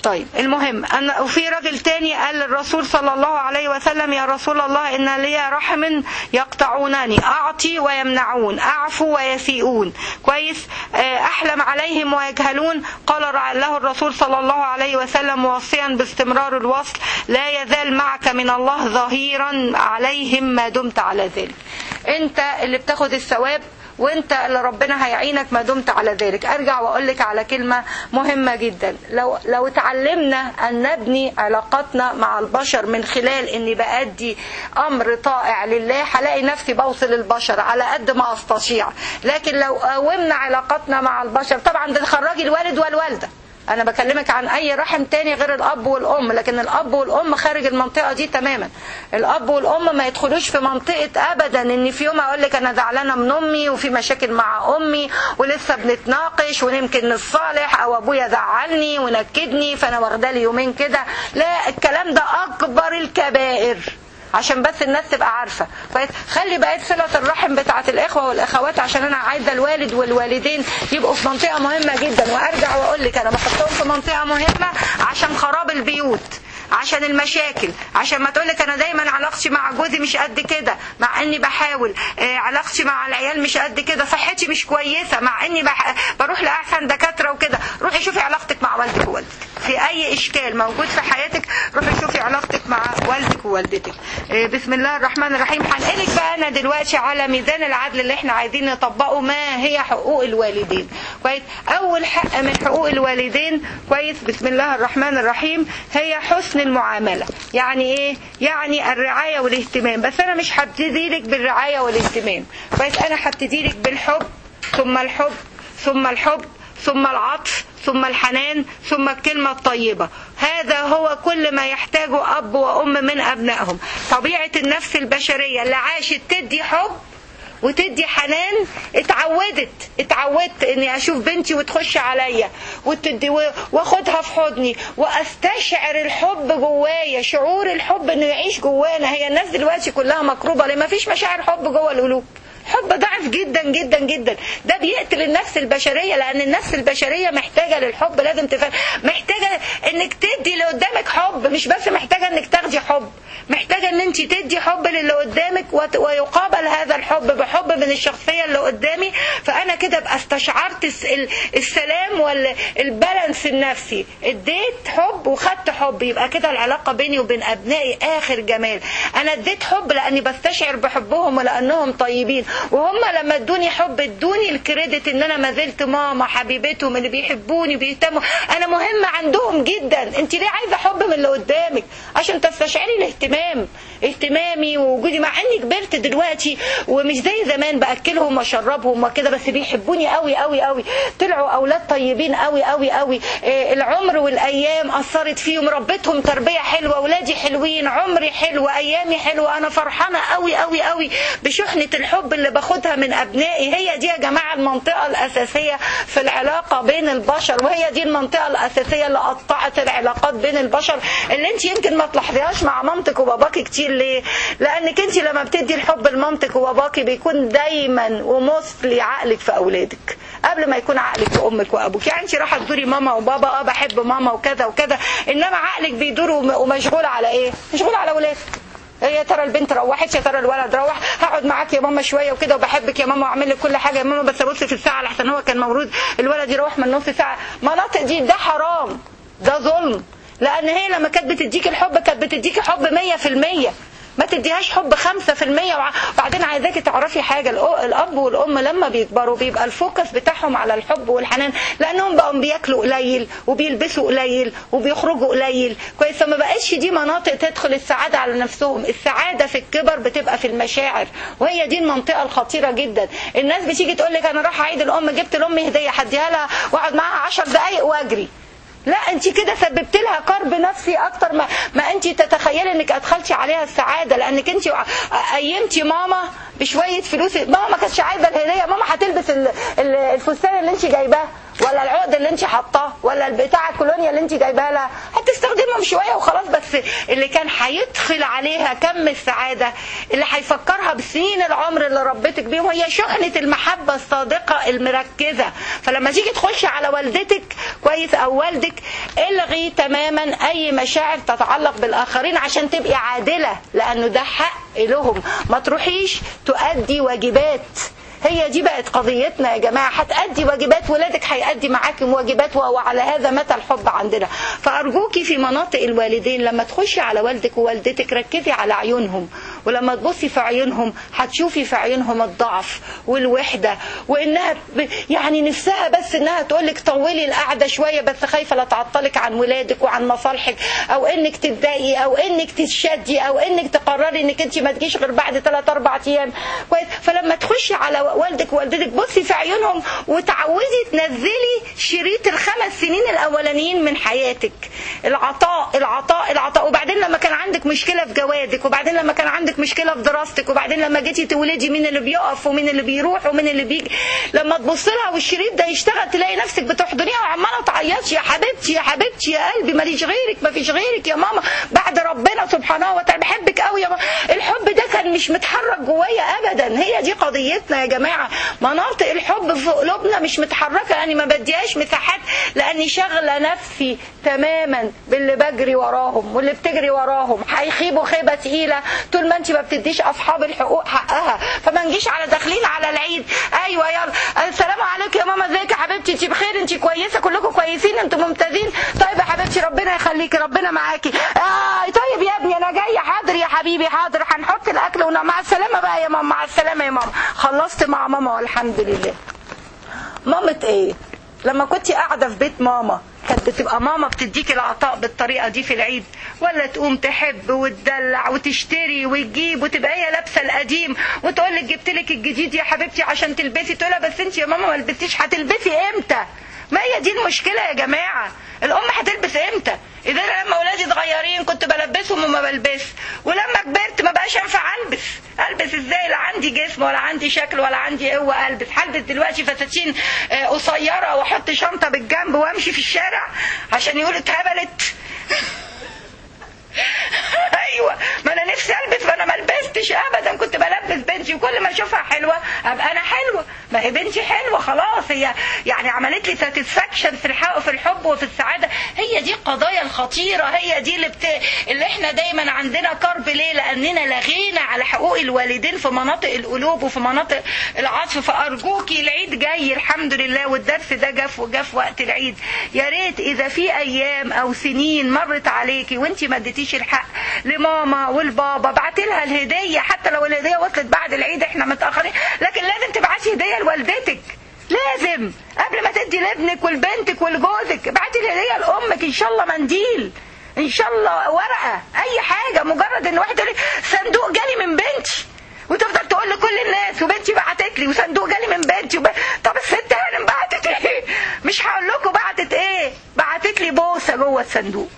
Speaker 1: طيب المهم أن وفي راجل تاني قال للرسول صلى الله عليه وسلم يا رسول الله إن لي رحم يقطعونني أعطي ويمنعون أعفو ويسيئون كويس أحلم عليهم ويجهلون. قال له الرسول صلى الله عليه وسلم موصيا باستمرار الوصل لا يزال معك من الله ظهيرا عليهم ما دمت على ذلك. انت اللي بتاخد الثواب وانت اللي ربنا هيعينك ما دمت على ذلك. ارجع واقول لك على كلمة مهمة جدا. لو لو تعلمنا ان نبني علاقاتنا مع البشر من خلال اني بأدي امر طائع لله هلاقي نفسي بوصل البشر على قد ما استطيع. لكن لو قومنا علاقاتنا مع البشر طبعا ده تخرجي الوالد والوالدة، انا بكلمك عن اي رحم تاني غير الاب والام، لكن الاب والام خارج المنطقه دي تماما. الاب والام ما يدخلوش في منطقه ابدا ان في يوم اقول لك انا زعلانه من امي وفي مشاكل مع امي ولسه بنتناقش ونمكن نتصالح، او ابويا زعلني ونكدني فانا واخده لي يومين كده. لا، الكلام ده اكبر الكبائر، عشان بس الناس تبقى عارفة. خلي بقيت صلة الرحم بتاعة الإخوة والأخوات، عشان أنا عايزة الوالد والوالدين يبقوا في منطقة مهمة جدا. وأرجع وأقول لك أنا بحطهم في منطقة مهمة عشان خراب البيوت، عشان المشاكل، عشان ما تقولك انا دايما علاقتي مع جوزي مش قد كده مع اني بحاول، آه علاقتي مع العيال مش قد كده، صحتي مش كويسة مع اني بح... بروح لاحسن دكاترة وكده. روحي شوفي علاقتك مع والدك ووالدك في اي اشكال موجود في حياتك، روحي شوفي علاقتك مع والدك ووالدتك. آه بسم الله الرحمن الرحيم. هنقلك بقى انا دلوقتي على ميزان العدل اللي احنا عايزين نطبقه. ما هي حقوق الوالدين؟ كويس. اول حق من حقوق الوالدين كويس بسم الله الرحمن الرحيم هي حسن المعاملة. يعني ايه؟ يعني الرعاية والاهتمام. بس انا مش هبتديلك بالرعاية والاهتمام كويس، انا هبتديلك بالحب ثم الحب ثم الحب ثم العطف ثم الحنان ثم الكلمة الطيبة. هذا هو كل ما يحتاجه أب وأم من أبنائهم. طبيعة النفس البشرية اللي عاشت تدي حب وتدي حنان، اتعودت اتعودت اني اشوف بنتي وتخش عليا وتدي واخدها في حضني واستشعر الحب جوايا، شعور الحب انه يعيش جوانا. هي الناس دلوقتي كلها مكروبة ليه؟ ما فيش مشاعر حب جوه القلوب. حب ضعيف جدا جدا جدا، ده بيقتل النفس البشرية، لأن النفس البشرية محتاجة للحب. لازم تفهم، محتاجة انك تدي اللي قدامك حب، مش بس محتاجة انك تاخدي حب، محتاجة ان انت تدي حب للي قدامك ويقابل هذا الحب بحب من الشخصية اللي قدامي. فأنا كده بقى استشعرت السلام والبالانس النفسي، اديت حب وخدت حب، يبقى كده العلاقة بيني وبين أبنائي آخر جمال. أنا اديت حب لأني بستشعر بحبهم ولأنهم طيبين، وهم لما ادوني حب ادوني الكريدت ان انا ما زلت ماما حبيبتهم اللي بيحبوني بيهتموا، انا مهمة عندهم جدا. انت ليه عايزة حب من اللي قدامك؟ عشان تستشعري الاهتمام، اهتمامي ووجودي. مع اني كبرت دلوقتي ومش زي زمان باكلهم واشربهم وكده، بس بيحبوني قوي قوي قوي، طلعوا اولاد طيبين قوي قوي قوي. اه العمر والايام اثرت فيهم، ربيتهم تربية حلوة، ولادي حلوين، عمري حلو، ايامي حلوة. انا فرحانة قوي قوي قوي بشحنة الحب اللي باخدها من أبنائي. هي دي يا جماعة المنطقة الأساسية في العلاقة بين البشر، وهي دي المنطقة الأساسية اللي قطعت العلاقات بين البشر، اللي انت يمكن ما تلاحظيهاش مع مامتك وباباكي كتير. ليه؟ لأنك انت لما بتدي الحب لمامتك وباباكي بيكون دايما ومصلي عقلك في أولادك قبل ما يكون عقلك في أمك وأبوك. يعني انت رايحة تزوري ماما وبابا، اه بحب ماما وكذا وكذا، إنما عقلك بيدور ومشغول على ايه؟ مشغول على أولادك. يا ترى البنت روحت، يا ترى الولد روح، هقعد معاك يا ماما شويه وكده وبحبك يا ماما واعمل لك كل حاجه يا ماما، بس ابص في الساعه لحسن هو كان مولود الولد يروح من نص ساعه. مناطق دي ده حرام، ده ظلم. لان هي لما كانت بتديك الحب كانت بتديك حب مية في المية، ما تديهاش حب خمسة في المية. وبعدين عايزاكي تعرفي حاجة، الأب والأم لما بيكبروا بيبقى الفوكس بتاعهم على الحب والحنان، لأنهم بقوا بياكلوا قليل وبيلبسوا قليل وبيخرجوا قليل كويس، فما بقتش دي مناطق تدخل السعادة على نفسهم. السعادة في الكبر بتبقى في المشاعر، وهي دي المنطقة الخطيرة جدا. الناس بتيجي تقول لك أنا راح عيد الأم، جبت لأمي هدية هديها لها وأقعد معاها عشر دقايق وأجري. لا، انت كده سببت لها كرب نفسي اكتر ما, ما انت تتخيلي انك ادخلتي عليها السعاده، لانك انت قيمتي ماما بشويه فلوس. ماما ما كانتش عايزه الهديه، ماما هتلبس الفستان اللي انت جايباه، ولا العقد اللي انت حاطاه ولا البتاع الكولونيا اللي انت جايباها لها، هتستخدمهم شويه وخلاص. بس اللي كان هيدخل عليها كم السعاده، اللي هيفكرها بسنين العمر اللي ربتك بيهم، هي شحنه المحبه الصادقه المركزه. فلما تيجي تخشي على والدتك كويس او والدك، الغي تماما اي مشاعر تتعلق بالاخرين عشان تبقي عادله، لانه ده حق لهم. ما تروحيش تؤدي واجبات. هي دي بقت قضيتنا يا جماعة. هتأدي واجبات، ولادك هيأدي معاكم واجبات، وعلى هذا متى الحب عندنا. فأرجوكي في مناطق الوالدين لما تخشي على والدك ووالدتك ركزي على عيونهم، ولما تبصي في عيونهم هتشوفي في عيونهم الضعف والوحدة، وإنها يعني نفسها بس إنها تقولك طولي القعدة شوية، بس خايفة لا تعطلك عن ولادك وعن مصالحك، أو إنك تتضايقي، أو إنك تشدي، أو إنك تقرري إنك أنت ما تجيش غير بعد ثلاث أربع أيام كويس. فلما تخشي على والدك ووالدتك بصي في عيونهم، وتعودي تنزلي شريط الخمس سنين الأولانيين من حياتك، العطاء العطاء العطاء. وبعدين لما كان عندك مشكلة في جوازك، وبعدين لما كان عندك مشكلة في دراستك، وبعدين لما جيتي تولدي، مين اللي بيقف ومين اللي بيروح ومين اللي بيجي. لما تبص لها والشريط ده يشتغل، تلاقي نفسك بتحضنيها وعماله تعيطي، يا حبيبتي يا حبيبتي يا قلبي، ماليش غيرك، ما فيش غيرك يا ماما بعد ربنا سبحانه وتعالى، بحبك قوي يا ماما. الحب ده كان مش متحرك جوايا ابدا. هي دي قضيتنا يا جماعه. مناطق الحب في قلوبنا مش متحركه، يعني ما بديهاش مساحات، لاني شغله نفسي تماما باللي بجري وراهم واللي بتجري وراهم. هيخيبوا خيبه تقيله طول ما انت ما بتديش اصحاب الحقوق حقها. فما نجيش على داخلين على العيد، ايوه يلا السلام عليكم يا ماما، ازيك يا حبيبتي، انت بخير، انت كويسه، كلكم كويسين، انتم ممتازين، طيب يا حبيبتي ربنا يخليكي، ربنا معاكي، آه طيب يا ابني انا جايه، حاضر يا حبيبي حاضر، هنحط الاكل مع السلامه بقى يا ماما، مع السلامه يا ماما. خلصت مع ماما والحمد لله. مامة ايه؟ لما كنت قاعده في بيت ماما كانت بتبقى ماما بتديك العطاء بالطريقه دي في العيد، ولا تقوم تحب وتدلع وتشتري وتجيب، وتبقى هي لابسه القديم وتقول لك جبت لك الجديد يا حبيبتي عشان تلبسي، تقولها بس انت يا ماما ما لبستيش، هتلبسي امتى؟ ما هي دي المشكله يا جماعه. الام هتلبس امتى؟ اذا لما اولادي صغيرين كنت بلبسهم وما بلبس، ولما كبرت ما بقاش ينفع البس. البس ازاي؟ لا عندي جسم ولا عندي شكل ولا عندي قوه البس. هلبس دلوقتي فساتين قصيره واحط شنطه بالجنب وامشي في الشارع عشان يقولوا اتهبلت؟ ايوه، ما انا نفسي البس وانا ما لبستش ابدا. كنت بلبس بنتي وكل ما اشوفها حلوه ابقى انا حلوه. ما هي بنتي حلوه خلاص، هي يعني عملت لي ساتسفاكشن في الحب في الحب وفي السعاده. هي دي القضايا الخطيره، هي دي اللي بت... اللي احنا دايما عندنا كرب. ليه؟ لاننا لغينا على حقوق الوالدين في مناطق القلوب وفي مناطق العطف. فارجوكي العيد جاي الحمد لله، والدرس ده جه جه في وقت العيد. يا ريت اذا في ايام او سنين مرت عليكي وانت ما اديتيش الحق لماما والبابا، بعتي لها الهديه، حتى لو الهديه وصلت بعد العيد احنا متاخرين، لكن لازم تبعتي هديه لوالدتك. لازم قبل ما تدي لابنك ولبنتك ولجوزك، ابعتي الهديه لامك، ان شاء الله منديل، ان شاء الله ورقه، اي حاجه. مجرد ان واحد يقول لي صندوق جالي من بنتي، وتفضل تقول لكل الناس وبنتي بعتت لي وصندوق جالي من بنتي وب... طب الست هانم بعتت ايه؟ مش هقول لكم بعتت ايه، بعتت لي بوسه جوه الصندوق.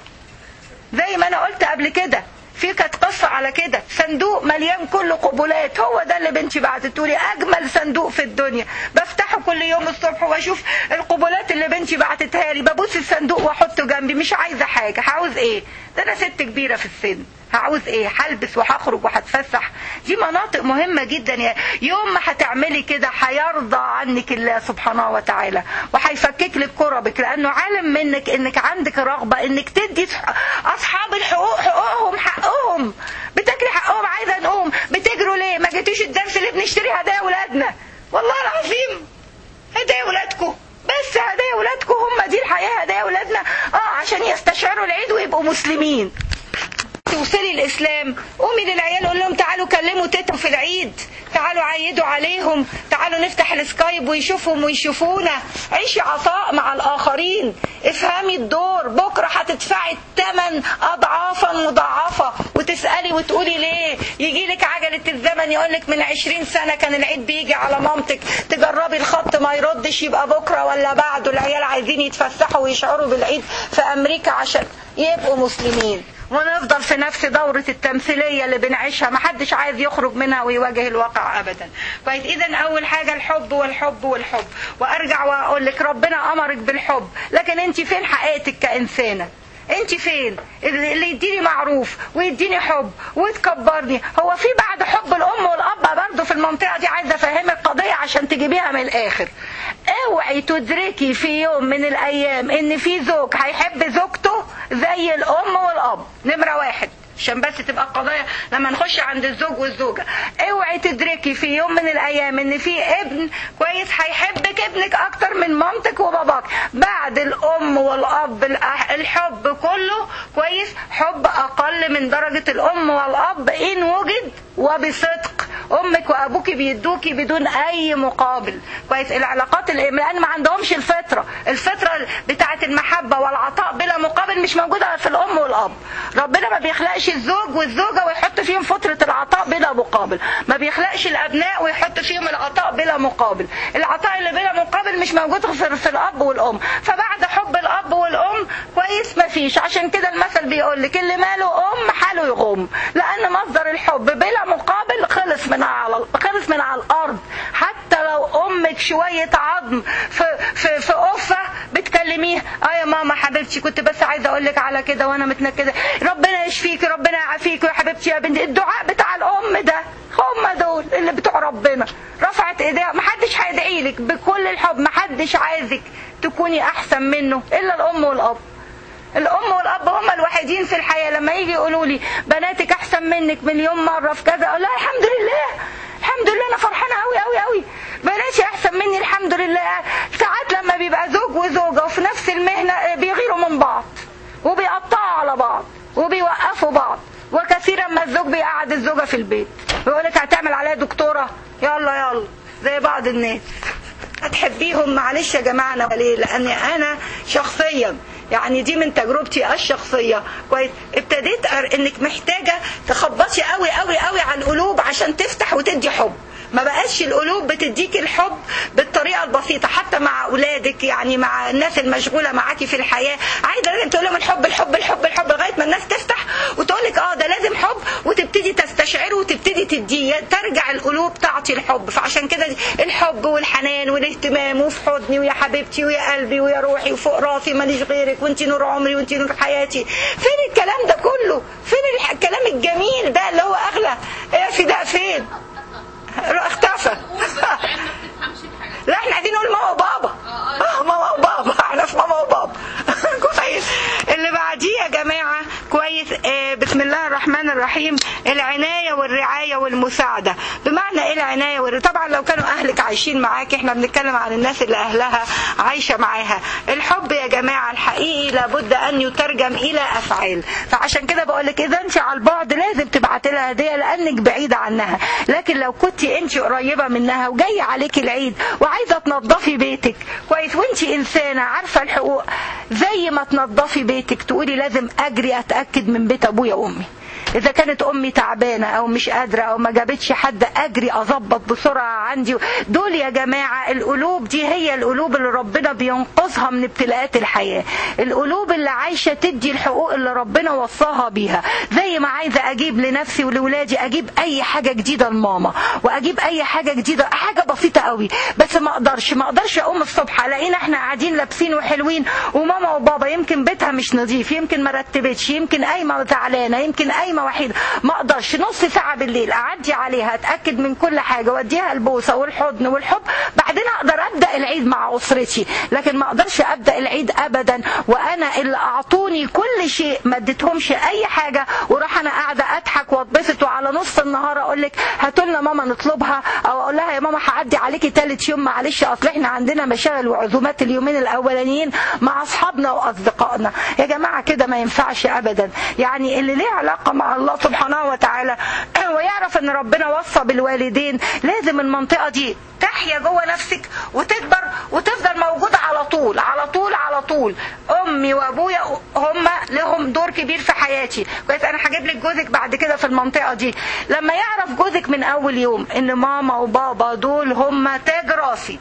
Speaker 1: زي ما انا قلت قبل كده، في كانت قصه على كده، صندوق مليان كله قبلات، هو ده اللي بنتي بعتته لي، اجمل صندوق في الدنيا، بفتحه كل يوم الصبح واشوف القبلات اللي بنتي بعتتها لي، ببوس الصندوق واحطه جنبي. مش عايزه حاجه، هعوز ايه؟ ده انا ست كبيره في السن، هعوز ايه؟ هلبس وهخرج وهتفسح. دي مناطق مهمه جدا. يا يوم ما هتعملي كده هيرضى عنك الله سبحانه وتعالى، وهيفكك لك كربك، لانه عالم منك انك عندك رغبه انك تدي اصحاب الحقوق حقوقهم حقهم. بتاكلي حقهم، عايزه نقوم بتجروا ليه؟ ما جيتوش الدرس اللي بنشتري هدايا اولادنا؟ والله العظيم هدايا اولادكم، بس هدايا اولادكم، هم دي الحياه، هدايا اولادنا اه عشان يستشعروا العيد ويبقوا مسلمين. توصلي الاسلام، قومي للعيال قول لهم تعالوا كلموا تيتهم في العيد، تعالوا عيدوا عليهم، تعالوا نفتح السكايب ويشوفهم ويشوفونا. عيشي عطاء مع الاخرين، افهمي الدور. بكره هتدفعي الثمن اضعافا مضاعفه، وتسالي وتقولي ليه. يجي لك عجله الزمن يقول لك من عشرين سنه كان العيد بيجي على مامتك، تجربي الخط ما يردش، يبقى بكره ولا بعده العيال عايزين يتفسحوا ويشعروا بالعيد في امريكا عشان يبقوا مسلمين. ونفضل في نفس دورة التمثيلية اللي بنعيشها محدش عايز يخرج منها ويواجه الواقع ابدا. كويس. اذا اول حاجة الحب والحب والحب. وارجع واقول لك ربنا امرك بالحب، لكن انت فين حقيقتك كإنسانة؟ انت فين؟ اللي يديني معروف ويديني حب ويتكبرني. هو في بعد حب الام والاب برضه في المنطقه دي؟ عايزه افهمك قضيه عشان تجيبيها من الاخر. اوعي تدركي في يوم من الايام ان في زوج هيحب زوجته زي الام والاب. نمره واحد عشان بس تبقى القضايا لما نخش عند الزوج والزوجة. اوعي تدركي في يوم من الايام ان في ابن كويس هيحبك ابنك اكتر من مامتك وباباك. بعد الام والاب الحب كله كويس حب اقل من درجة الام والاب ان وجد وبصدق. امك وابوك بيدوكي بدون اي مقابل. كويس. العلاقات اللي لان ما عندهمش الفطره الفطره بتاعه المحبه والعطاء بلا مقابل مش موجوده في الام والاب. ربنا ما بيخلقش الزوج والزوجه ويحط فيهم فطره العطاء بلا مقابل. ما بيخلقش الابناء ويحط فيهم العطاء بلا مقابل. العطاء اللي بلا مقابل مش موجود في, في الاب والام. فبعد حب الاب والام كويس ما فيش. عشان كده المثل بيقول لك اللي ماله ام حاله يغم، لان مصدر الحب بلا مقابل خلص من على خلص من على الارض. حتى لو امك شويه عظم في في في قفه بتكلميها اه يا ماما حبيبتي كنت بس عايزه اقول لك على كده وانا متنكده، ربنا يشفيكي ربنا يعافيكي يا حبيبتي يا بنتي. الدعاء بتاع الام ده هم دول اللي بتوع ربنا. رفعت ايديها محدش هيدعي لك بكل الحب، محدش عايزك تكوني احسن منه الا الام والاب. الام والاب هم الوحيدين في الحياه لما يجي يقولوا لي بناتك احسن منك مليون مره في كذا اقول لها الحمد لله الحمد لله انا فرحانه قوي قوي قوي بناتي احسن مني الحمد لله. ساعات لما بيبقى زوج وزوجه وفي نفس المهنه بيغيروا من بعض وبيقطعوا على بعض وبيوقفوا بعض. وكثيرا ما الزوج بيقعد الزوجه في البيت ويقول لك هتعمل عليها دكتوره يلا يلا زي بعض الناس. هتحبيهم معلش يا جماعه. انا ليه؟ لاني انا شخصيا يعني دي من تجربتي الشخصية كويس ابتديت انك محتاجة تخبطي قوي قوي قوي على القلوب عشان تفتح وتدي حب. ما بقاش القلوب بتديك الحب بالطريقة البسيطة حتى مع أولادك، يعني مع الناس المشغولة معاكي في الحياة. عايزة لازم تقول لهم الحب الحب الحب الحب لغاية ما الناس تفتح وتقول لك اه ده لازم حب وتبتدي تستشعره وتبتدي تديه. ترجع القلوب تعطي الحب. فعشان كده الحب والحنان والاهتمام وفي حضني ويا حبيبتي ويا قلبي ويا روحي وفوق راسي ماليش غيرك وانتي نور عمري وانتي نور حياتي. فين الكلام ده كله؟ فين الكلام الجميل ده اللي هو أغلى؟ ايه في ده فين؟ اختفى. لا احنا عايزين نقول ماما وبابا. اه ماما وبابا احنا في ماما وبابا. كويس. اللي بعديه يا جماعه كويس آه بسم الله الرحمن الرحيم العنايه والرعايه والمساعده. بمعنى ايه العنايه والرعايه؟ طبعا لو كانوا اهلك عايشين معاك، احنا بنتكلم عن الناس اللي اهلها عايشه معاها. الحب يا جماعه الحقيقي لابد ان يترجم الى افعال. فعشان كده بقول لك اذا انت على البعد لازم تبعتي لها هديه لانك بعيده عنها. لكن لو كنت انت قريبه منها وجايه عليك العيد وعايزه تنظفي بيتك كويس وانت انسانه عارفه الحقوق، زي ما تنظفي بيتك تقولي لازم اجري اتاكد من بيت ابويا وامي. إذا كانت أمي تعبانة أو مش قادرة أو ما جابتش حد أجري أضبط بسرعة عندي. دول يا جماعة القلوب دي هي القلوب اللي ربنا بينقذها من ابتلاءات الحياة. القلوب اللي عايشة تدي الحقوق اللي ربنا وصاها بيها. زي ما عايزة أجيب لنفسي ولولادي أجيب أي حاجة جديدة لماما وأجيب أي حاجة جديدة، حاجة بسيطة قوي، بس ما أقدرش ما أقدرش أقوم الصبح ألاقينا إحنا قاعدين لابسين وحلوين وماما وبابا يمكن بيتها مش نظيف، يمكن ما رتبتش، يمكن قايمة زعلانة، يمكن قايمة وحيدة. ما اقدرش نص ساعة بالليل اعدي عليها اتاكد من كل حاجة واديها البوسة والحضن والحب، بعدين اقدر ابدا العيد مع اسرتي. لكن ما اقدرش ابدا العيد ابدا وانا اللي اعطوني كل شيء ما اديتهمش اي حاجة وراح انا قاعده اضحك واتبسط وعلى نص النهار اقول لك هاتوا لنا ماما نطلبها، او اقول لها يا ماما هعدي عليكي ثالث يوم معلش اصل احنا عندنا مشاغل وعزومات اليومين الاولانيين مع اصحابنا واصدقائنا. يا جماعة كده ما ينفعش ابدا. يعني اللي ليه علاقة مع الله سبحانه وتعالى ويعرف ان ربنا وصى بالوالدين لازم المنطقة دي تحيا جوه نفسك وتكبر وتفضل موجودة على طول على طول على طول. امي وابويا هم لهم دور كبير في حياتي كويس. انا هجيب لك جوزك بعد كده في المنطقة دي. لما يعرف جوزك من اول يوم ان ماما وبابا دول هم تاج راسي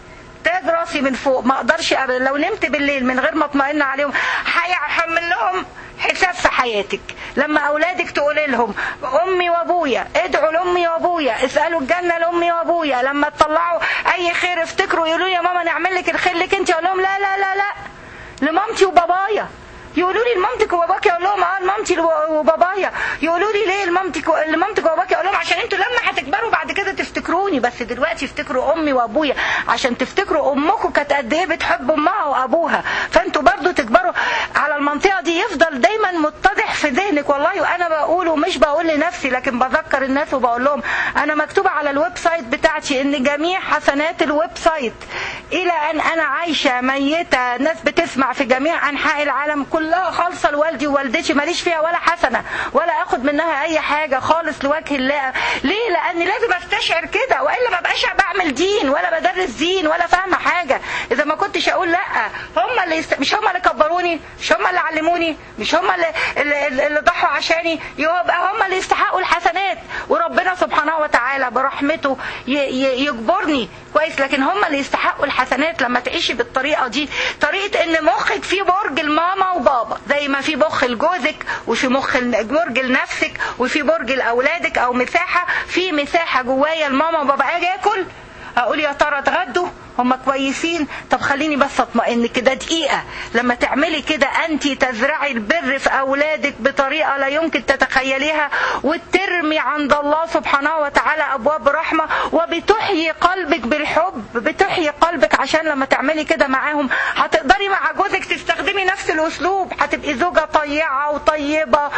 Speaker 1: تاج راسي من فوق، ما اقدرش ابدا لو نمت بالليل من غير ما اطمئن عليهم هيحمل لهم حساب في حياتك. لما اولادك تقول لهم امي وابويا، ادعوا لامي وابويا، اسالوا الجنه لامي وابويا، لما تطلعوا اي خير افتكروا يقولوا لي يا ماما نعمل لك الخير لك انت، اقول لهم لا لا لا لا لمامتي وبابايا. يقولوا لي لمامتك وباباك، اقول لهم اه لمامتي وبابايا. يقولوا لي ليه لمامتك لمامتك وباباك، اقول لهم عشان انتوا لما هتكبروا بعد كده تفتكروني، بس دلوقتي افتكروا امي وابويا عشان تفتكروا امكم كانت قد ايه بتحب امها وابوها، فانتوا برضو تكبروا على المنطقه دي، يفضل دايما متضح في ذهنك. والله وانا بقول ومش بقول لنفسي لكن بذكر الناس وبقول لهم انا مكتوبه على الويب سايت بتاعتي ان جميع حسنات الويب سايت الى ان انا عايشه ميته، ناس بتسمع في جميع انحاء العالم، كلها خالصه لوالدي ووالدتي، ماليش فيها ولا حسنه ولا اخد منها اي حاجه خالص لوجه الله. ليه؟ لان لازم استشعر كده، والا ما بقاش بعمل دين ولا بدرس دين ولا فاهمه حاجه. اذا ما كنتش اقول لا، هم اللي يست... مش هم اللي كبروني، مش هم اللي علموني، مش هم اللي, اللي, اللي ضحوا عشاني، يبقى هم اللي يستحقوا الحسنات. وربنا سبحانه وتعالى برحمته ي... ي... يجبرني كويس، لكن هم اللي يستحقوا الحسنات. لما تعيشي بالطريقه دي، طريقه ان مخك فيه برج الماما وبابا، زي ما في مخ لجوزك وفي مخ برج لنفسك وفي برج لاولادك، او مساحه في مساحه جوايا الماما وبابا. اجي اكل اقول يا ترى اتغدوا هم كويسين، طب خليني بس اطمئن كده دقيقه. لما تعملي كده انت تزرعي البر في اولادك بطريقه لا يمكن تتخيليها، وترمي عند الله سبحانه وتعالى ابواب رحمه، وبتحيي قلبك بالحب، بتحيي قلبك عشان لما تعملي كده معاهم هتقدري مع جوزك تستخدمي نفس الاسلوب، هتبقي زوجه طيعه وطيبه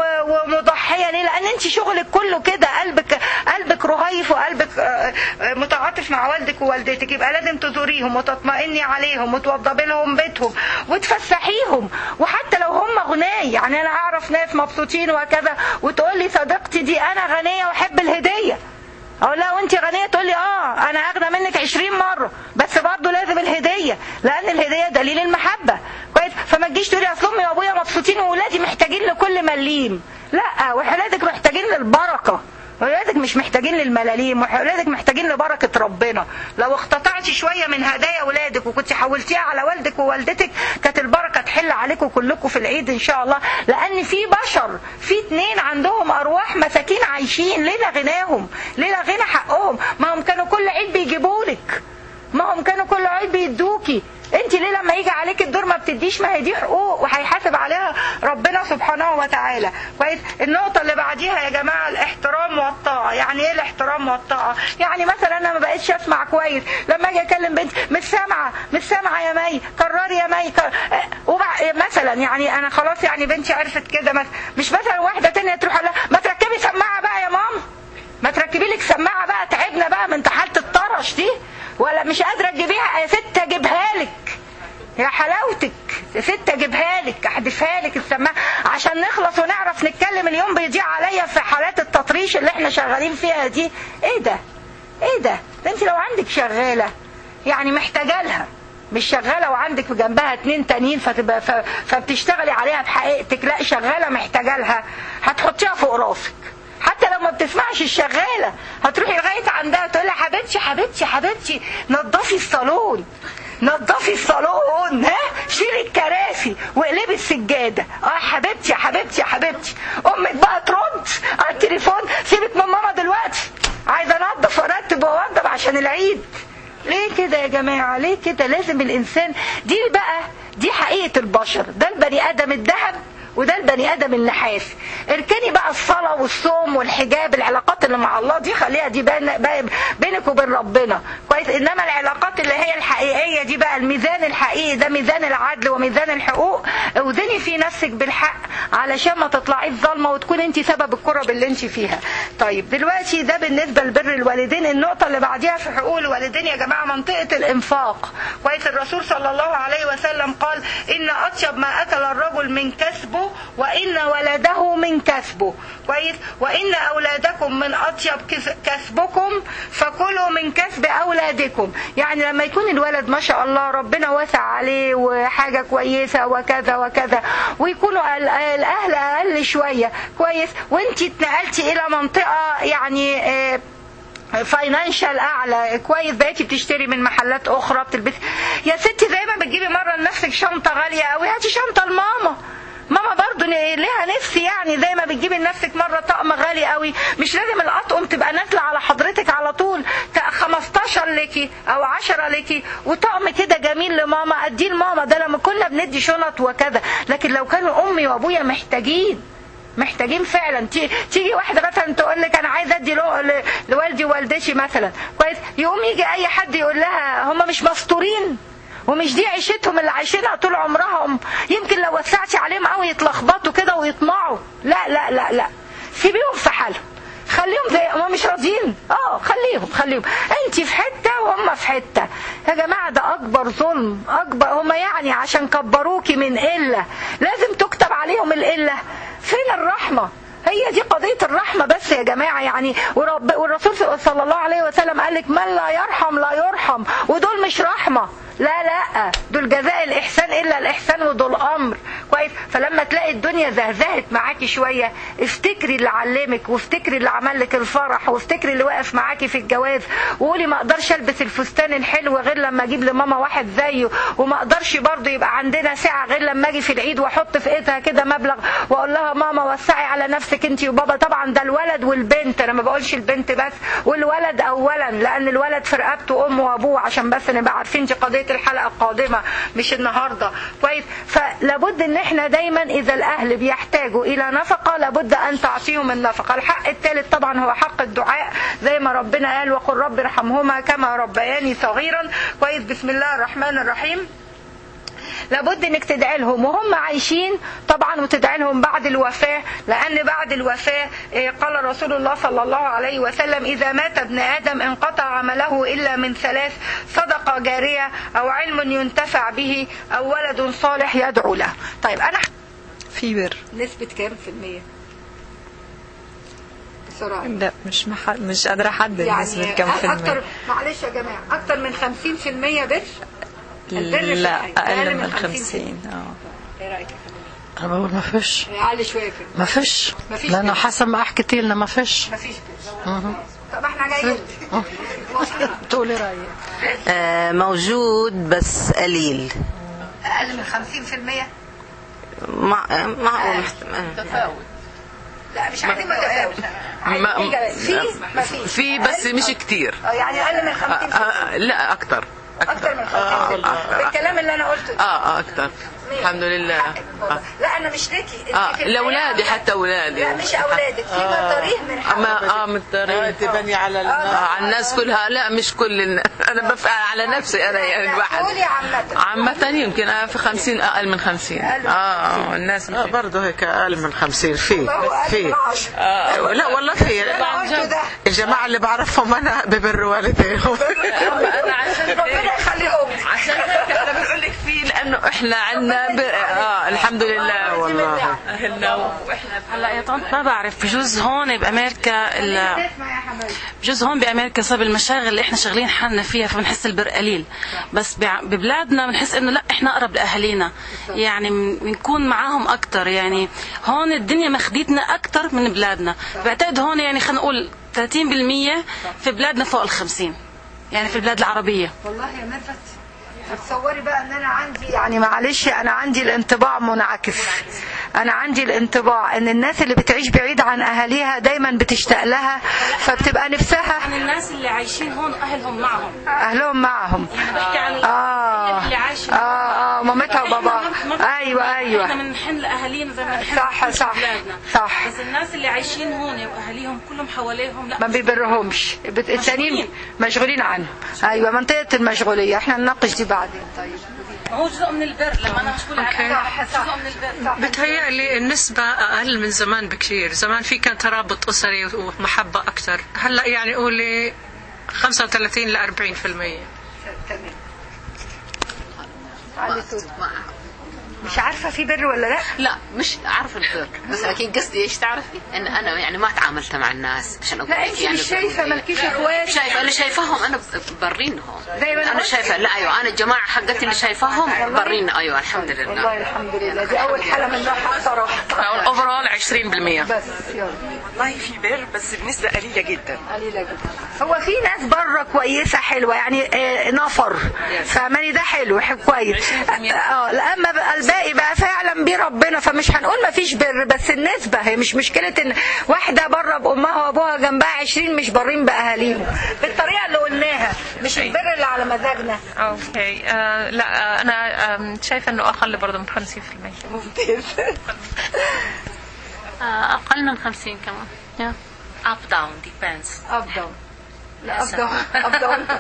Speaker 1: ومضحيه. ليه؟ لان انت شغلك كله كده، قلبك قلبك رهيف وقلبك متعاطف مع والدك ووالدتك، يبقى لازم تزوريهم وتطمئني عليهم وتوضبي لهم بيتهم وتفسحيهم. وحتى لو هم غنية، يعني انا اعرف ناس مبسوطين وكذا وتقول لي صديقتي دي انا غنية واحب الهدية، اقول لها وانت غنية؟ تقول لي اه انا اغنى منك عشرين مرة، بس برضه لازم الهدية، لان الهدية دليل المحبة كويس. فما تجيش تقولي اصل امي وابويا مبسوطين واولادي محتاجين لكل مليم، لا، واولادك محتاجين للبركة، ولادك مش محتاجين للملاليم، ولادك محتاجين لبركة ربنا. لو اقتطعتي شوية من هدايا ولادك وكنت حولتيها على والدك ووالدتك، كانت البركة تحل عليكم كلكم في العيد ان شاء الله. لان في بشر، في اتنين عندهم ارواح مساكين عايشين، ليه لغناهم؟ ليه لغنى حقهم؟ ما هم كانوا كل عيد بيجيبولك، ما هم كانوا كل عيد بيدوكي، انت ليه لما يجي عليك الدور ما بتديش؟ ما هي دي حقوق وهيحاسب عليها ربنا سبحانه وتعالى كويس. النقطه اللي بعديها يا جماعه الاحترام والطاعه. يعني ايه الاحترام والطاعه؟ يعني مثلا انا ما بقتش اسمع كويس، لما اجي اكلم بنتي مش سامعه مش سامعه يا مي، كرري يا مي كر... وبع... مثلا يعني انا خلاص يعني بنتي عرفت كده، مثلا مش مثلا واحده تانية تروح لها ما تركبي سماعه بقى يا ماما، ما تركبي لك سماعه بقى، تعبنا بقى من حاله الطرش دي، ولا مش قادره تجيبيها يا ست اجيبها لك يا حلاوتك يا ست اجيبها لك احدفها لك السماعه عشان نخلص ونعرف نتكلم. اليوم بيضيع عليا في حالات التطريش اللي احنا شغالين فيها دي. ايه ده ايه ده ده انت لو عندك شغاله يعني محتاجه لها، مش شغاله وعندك جنبها اتنين تانيين فتبقى فبتشتغلي عليها بحقيقتك، لا شغاله محتاجه لها، هتحطيها فوق راسك. حتى لو ما بتسمعش الشغاله هتروحي لغايه عندها تقول لها حبيبتي حبيبتي حبيبتي نظفي الصالون نظفي الصالون، ها شيلي الكراسي واقلبي السجاده، اه حبيبتي يا حبيبتي يا حبيبتي. امك بقى ترد على التليفون سيبك من ماما دلوقتي، عايزه انضف وارتب واوضب عشان العيد. ليه كده يا جماعه؟ ليه كده؟ لازم الانسان دي بقى دي حقيقه البشر، ده البني ادم الذهب وده البني ادم النحاس. اركني بقى الصلاه والصوم والحجاب، العلاقات اللي مع الله دي خليها دي بينك وبين ربنا كويس، انما العلاقات اللي هي الحقيقيه دي بقى الميزان الحقيقي، ده ميزان العدل وميزان الحقوق. اوزني في نفسك بالحق علشان ما تطلعيش ظالمه وتكون انت سبب الكرب اللي انت فيها. طيب دلوقتي ده بالنسبه لبر الوالدين. النقطه اللي بعديها في حقوق الوالدين يا جماعه منطقه الانفاق كويس. الرسول صلى الله عليه وسلم قال ان اطيب ما اكل الرجل من كسبه وإن ولده من كسبه كويس، وإن أولادكم من أطيب كسبكم فكلوا من كسب أولادكم. يعني لما يكون الولد ما شاء الله ربنا واسع عليه وحاجة كويسة وكذا وكذا، ويكونوا الأهل أقل شوية كويس، وانتي اتنقلتي إلى منطقة يعني فاينانشال اعلى كويس، بقيتي بتشتري من محلات اخرى بتلبسي. يا ستي زي ما بتجيبي مره لنفسك شنطه غاليه قوي هاتي شنطه لماما. ماما برضو ليها نفسي يعني زي ما بتجيبي لنفسك مره طقم غالي قوي، مش لازم الاطقم تبقى نازله على حضرتك على طول، خمستاشر ليكي او عشرة ليكي وطقم كده جميل لماما اديه لماما. ده لما كنا بندي شنط وكذا. لكن لو كانوا امي وابويا محتاجين محتاجين فعلا، تيجي واحده مثلا تقول لك انا عايزه ادي لوالدي ووالدتي مثلا كويس، يقوم يجي اي حد يقول لها هم مش مستورين ومش دي عيشتهم اللي عايشينها طول عمرهم، يمكن لو وسعتي عليهم قوي يتلخبطوا كده ويطمعوا. لا لا لا لا، سيبيهم في حالهم، خليهم زي هم مش راضيين. اه خليهم خليهم انت في حته وهم في حته. يا جماعه ده اكبر ظلم، اكبر. هم يعني عشان كبروكي من قله لازم تكتب عليهم القله؟ فين الرحمه؟ هي دي قضية الرحمة بس يا جماعة يعني. والرسول صلى الله عليه وسلم قال لك من لا يرحم لا يرحم، ودول مش رحمة، لا لا، دول جزاء الإحسان إلا الإحسان ودول أمر كويس. فلما تلاقي الدنيا زهزهت معاكي شوية افتكري اللي علمك، وافتكري اللي عمل لك الفرح، وافتكري اللي وقف معاكي في الجواز، وقولي ما اقدرش البس الفستان الحلو غير لما اجيب لماما واحد زيه، وما اقدرش برضه يبقى عندنا ساعة غير لما اجي في العيد واحط في ايدها كده مبلغ واقول لها ماما وسعي على نفسك انت وبابا. طبعا ده الولد والبنت، انا ما بقولش البنت بس، والولد اولا، لان الولد في رقبته امه وابوه، عشان بس نبقى عارفين دي قضية الحلقة القادمة مش النهاردة كويس. فلابد ان احنا دايما اذا الاهل بيحتاجوا الى نفقة لابد ان تعطيهم النفقة. الحق الثالث طبعا هو حق الدعاء، زي ما ربنا قال وقل رب ارحمهما كما ربياني صغيرا كويس. بسم الله الرحمن الرحيم. لابد انك تدعي لهم وهم عايشين طبعا، وتدعي لهم بعد الوفاة، لان بعد الوفاة قال رسول الله صلى الله عليه وسلم اذا مات ابن ادم انقطع عمله الا من ثلاث: صدقة جارية او علم ينتفع به او ولد صالح يدعو له. طيب انا
Speaker 2: في بر
Speaker 1: نسبة كام في المية؟ بسرعة.
Speaker 2: لا مش مح... مش قادرة احدد
Speaker 1: يعني
Speaker 2: نسبة كام في المية.
Speaker 1: اكتر، معلش يا جماعة، اكتر من خمسين في المية بر؟
Speaker 2: لا اقل من خمسين. اه
Speaker 1: ايه رايك؟
Speaker 3: انا بقول ما فيش.
Speaker 1: عالي شويه كده.
Speaker 3: ما فيش لانه حسب ما حكيتي لنا ما فيش.
Speaker 1: ما فيش. طب احنا جايين
Speaker 3: تقولي رايك.
Speaker 4: آه موجود بس قليل.
Speaker 1: اقل من خمسين في المية؟
Speaker 4: مع معقول
Speaker 1: تفاوت. لا مش عايزين متفاوت. في ما في
Speaker 5: في بس مش كتير.
Speaker 1: يعني اقل من خمسين في المية.
Speaker 5: لا اكتر
Speaker 1: اكتر من خمسين في المية بالكلام اللي انا قلته.
Speaker 5: اه اكتر الحمد لله.
Speaker 1: آه. لا انا مش ليكي
Speaker 5: اه لاولادي، حتى اولادي.
Speaker 1: لا مش اولادك، في مطاريه من
Speaker 5: حق. اه مطاريه
Speaker 6: تبني على الناس.
Speaker 5: آه على الناس كلها. لا مش كل الناس. انا بفعل على نفسي انا يعني الواحد.
Speaker 1: قولي عامه.
Speaker 5: عامه يمكن آه في خمسين اقل من خمسين. اه الناس
Speaker 6: آه برضه هيك اقل من خمسين. في في
Speaker 5: آه
Speaker 6: لا والله في الجماعه اللي بعرفهم انا ببروا والديهم.
Speaker 5: انا عشان
Speaker 1: ربنا يخليهم.
Speaker 5: عشان هيك انا بقول لك في، لانه احنا عندنا ب... اه الحمد لله والله اهلنا واحنا
Speaker 7: هلا يا طنط ما بعرف، بجوز هون بامريكا ال... بجوز هون بامريكا صار المشاغل اللي احنا شغالين حالنا فيها فبنحس البر قليل، بس ببلادنا بنحس انه لا احنا اقرب لاهالينا، يعني بنكون معاهم اكثر. يعني هون الدنيا مخديتنا اكثر من بلادنا. بعتقد هون يعني خلينا نقول ثلاثين بالمية، في بلادنا فوق ال خمسين، يعني في البلاد العربيه.
Speaker 1: والله يا مرفت تصوري بقى ان انا عندي يعني معلش انا عندي الانطباع منعكس. انا عندي الانطباع ان الناس اللي بتعيش بعيد عن اهاليها دايما بتشتاق لها، فبتبقى نفسها
Speaker 7: عن الناس اللي عايشين هون اهلهم معهم
Speaker 1: اهلهم معهم
Speaker 7: يعني بحكي عن
Speaker 1: اه
Speaker 7: اللي عايشين
Speaker 1: اه اه مامتها وباباها. ايوه ايوه
Speaker 7: احنا بنحن لاهالينا زي ما بنحن
Speaker 1: صح صح
Speaker 7: بلادنا.
Speaker 1: صح.
Speaker 7: بس الناس اللي عايشين هون واهاليهم كلهم حواليهم لا
Speaker 1: ما بيبرهمش، التانيين مشغولين عنهم. ايوه منطقه المشغوليه احنا نناقش دي بعدين. طيب
Speaker 7: هو جزء من البر لما انا مشغوله على جزء من البر.
Speaker 3: بتهيألي النسبة أقل من زمان بكثير. زمان في كان ترابط أسري ومحبة أكثر، هلا يعني قولي خمسة وثلاثين ل أربعين في المية.
Speaker 1: تمام. مش عارفة في بر ولا لا؟
Speaker 8: لا مش عارفة البر، بس لكن قصدي ايش تعرفي ان انا يعني ما تعاملت مع الناس عشان اقول
Speaker 1: لا انت
Speaker 8: يعني
Speaker 1: مش شايفة مالكيش اخوات؟
Speaker 8: شايفة انا شايفاهم انا برينهم.
Speaker 1: انا
Speaker 8: انا شايفة لا ايوه انا الجماعة حقتي اللي شايفاهم برين. ايوه الحمد لله
Speaker 1: والله الحمد لله. دي اول حالة من نوعها صراحة.
Speaker 5: الاوفرول عشرين بالمية
Speaker 1: بس يلا
Speaker 9: والله في بر بس بنسبة قليلة جدا.
Speaker 1: قليلة جدا. هو في ناس بره كويسة حلوة يعني آه نفر فماني ده حلو كويس. اه اما بقى الباقي بقى فعلا بربنا، فمش هنقول ما فيش بر، بس النسبة هي مش مشكلة ان واحدة بره بأمها وابوها جنبها عشرين مش بارين بأهاليهم بالطريقة اللي قلناها، مش البر اللي على مزاجنا.
Speaker 3: اوكي آه لا آه انا آه شايفة انه اقل برضه من خمسين بالمية.
Speaker 1: ممتاز.
Speaker 10: أقل من خمسين كمان. yeah. up down depends.
Speaker 1: up down. لا up down up down.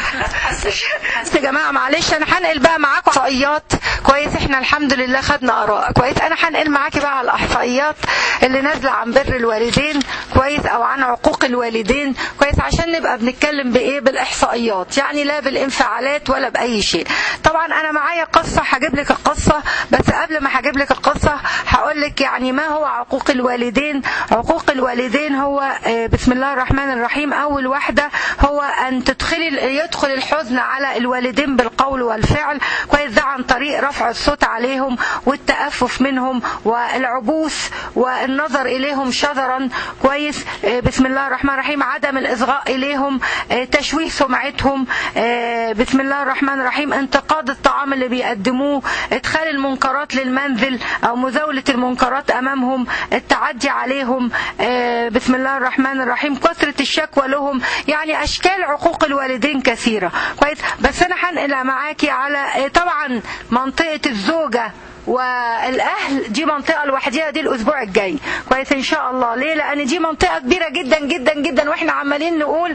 Speaker 1: يا جماعة معلش أنا هنقل بقى معاكم إحصائيات كويس. إحنا الحمد لله خدنا آراء كويس. أنا هنقل معاكي بقى على الإحصائيات اللي نازلة عن بر الوالدين كويس أو عن عقوق الوالدين كويس، عشان نبقى بنتكلم بإيه بالإحصائيات، يعني لا بالانفعالات ولا بأي شيء. طبعا أنا معايا قصة هجيب لك القصة، بس قبل ما هجيب لك القصة هقول لك يعني ما هو عقوق الوالدين. عقوق الوالدين هو بسم الله الرحمن الرحيم أول واحدة هو أن تدخلي يدخل الحزن على الوالدين بالقول والفعل كويس، ده عن طريق رفع الصوت عليهم والتأفف منهم والعبوس والنظر إليهم شذرا كويس. بسم الله الرحمن الرحيم عدم الإصغاء إليهم، تشويه سمعتهم، بسم الله الرحمن الرحيم انتقاد الطعام اللي بيقدموه، ادخال المنكرات للمنزل أو مزاولة المنكرات أمامهم، التعدي عليهم، بسم الله الرحمن الرحيم كثرة الشكوى لهم. يعني أشكال عقوق الوالدين كثيرة كويس. بس أنا هنقل معاكي على طبعا منطقة الزوجة والأهل، دي منطقة لوحديها دي الأسبوع الجاي كويس إن شاء الله. ليه؟ لأن دي منطقة كبيرة جدا جدا جدا، وإحنا عمالين نقول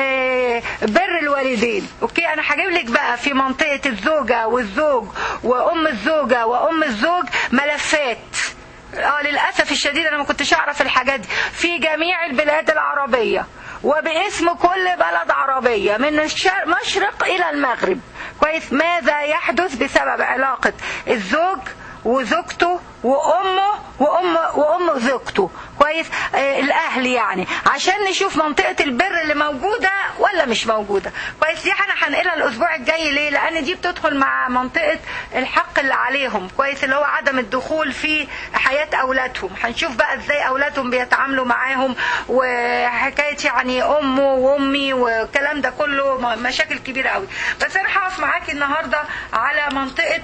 Speaker 1: بر الوالدين. أوكي أنا هجيب لك بقى في منطقة الزوجة والزوج وأم الزوجة وأم الزوج ملفات. اه للأسف الشديد أنا ما كنتش أعرف الحاجات دي في جميع البلاد العربية وباسم كل بلد عربية من المشرق إلى المغرب كويس. ماذا يحدث بسبب علاقة الزوج وزوجته وأمه وأم وأم زوجته كويس، آه الأهل يعني، عشان نشوف منطقة البر اللي موجودة ولا مش موجودة كويس. دي احنا هنقلها الأسبوع الجاي. ليه؟ لأن دي بتدخل مع منطقة الحق اللي عليهم كويس، اللي هو عدم الدخول في حياة أولادهم. هنشوف بقى ازاي أولادهم بيتعاملوا معاهم، وحكاية يعني أمه وأمي والكلام ده كله مشاكل كبيرة قوي. بس أنا هقف معاكي النهاردة على منطقة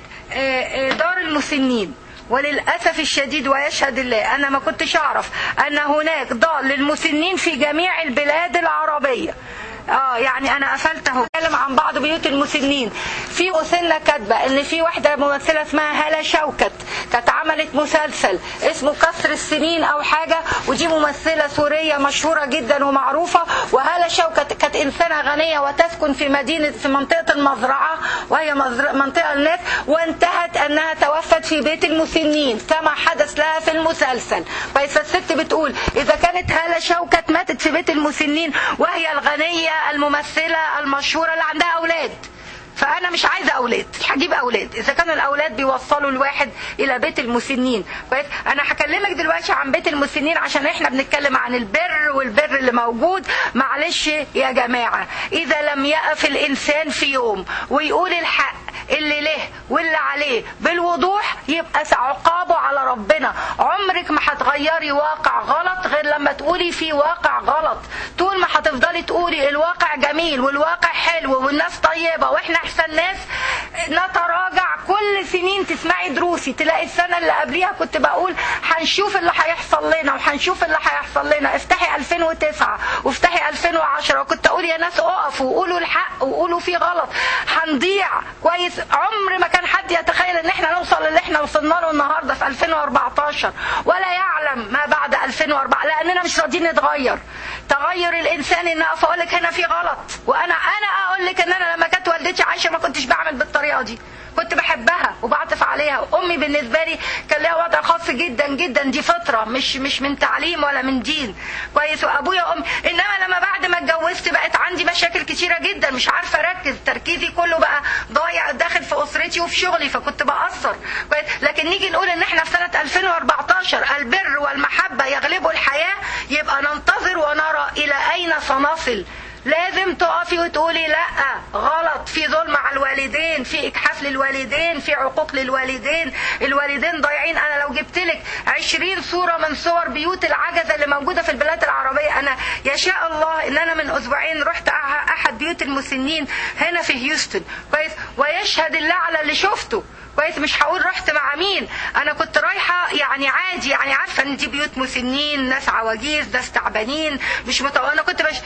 Speaker 1: آه دار المسنين. وللأسف الشديد ويشهد الله أنا ما كنتش أعرف أن هناك دار للمسنين في جميع البلاد العربية. اه يعني انا قفلته اتكلم عن بعض بيوت المسنين. في مسنه كاتبه ان في واحده ممثله اسمها هالة شوكت كانت عملت مسلسل اسمه كسر السنين او حاجه، ودي ممثله سوريه مشهوره جدا ومعروفه. وهالة شوكت كانت انسانه غنيه وتسكن في مدينه في منطقه المزرعه، وهي منطقه الناس، وانتهت انها توفت في بيت المسنين كما حدث لها في المسلسل. بس الست بتقول اذا كانت هالة شوكت ماتت في بيت المسنين وهي الغنيه الممثلة المشهورة اللي عندها أولاد، فأنا مش عايزة أولاد، مش هجيب أولاد إذا كانوا الأولاد بيوصلوا الواحد إلى بيت المسنين. أنا هكلمك دلوقتي عن بيت المسنين عشان إحنا بنتكلم عن البر والبر اللي موجود. معلش يا جماعة، إذا لم يقف الإنسان في يوم ويقول الحق اللي له واللي عليه بالوضوح يبقى عقابه على ربنا. عمرك ما هتغيري واقع غلط غير لما تقولي في واقع غلط. طول ما هتفضلي تقولي الواقع جميل والواقع حلو والناس طيبة واحنا احسن ناس، نتراجع كل سنين. تسمعي دروسي تلاقي السنة اللي قبليها كنت بقول هنشوف اللي هيحصل لنا وهنشوف اللي هيحصل لنا. افتحي ألفين وتسعة وافتحي ألفين وعشرة وكنت اقول يا ناس اقفوا وقولوا الحق وقولوا في غلط هنضيع كويس. عمر ما كان حد يتخيل ان احنا نوصل اللي احنا وصلنا له النهارده في ألفين وأربعتاشر، ولا يعلم ما بعد ألفين وأربعة، لاننا مش راضيين نتغير. تغير الانسان ان اقف اقول لك هنا في غلط، وانا انا اقول لك ان انا لما كانت والدتي عايشه ما كنتش بعمل بالطريقه دي، كنت بحبها وبعطف عليها. امي بالنسبه لي كان لها وضع خاص جدا جدا، دي فطره مش مش من تعليم ولا من دين كويس. وابويا وامي، انما لما بعد ما اتجوزت بقت عندي مشاكل كتيره جدا، مش عارفه اركز، تركيزي كله بقى ضايع داخل في اسرتي وفي شغلي، فكنت بقصر كويس. لكن نيجي نقول ان احنا في سنه ألفين وأربعتاشر البر والمحبه يغلبوا الحياه، يبقى ننتظر ونرى الى اين سنصل لازم تقفي وتقولي لا غلط، في ظلم على الوالدين، في اجحاف للوالدين، في عقوق للوالدين، الوالدين ضايعين. انا لو جبت لك عشرين صورة من صور بيوت العجزة اللي موجودة في البلاد العربية، انا يشاء الله ان انا من اسبوعين رحت احد بيوت المسنين هنا في هيوستن كويس، ويشهد الله على اللي شفته كويس. مش هقول رحت مع مين، انا كنت رايحه يعني عادي، يعني عارفه ان دي بيوت مسنين، ناس عواجيز، ناس تعبانين، مش متو... انا كنت بش...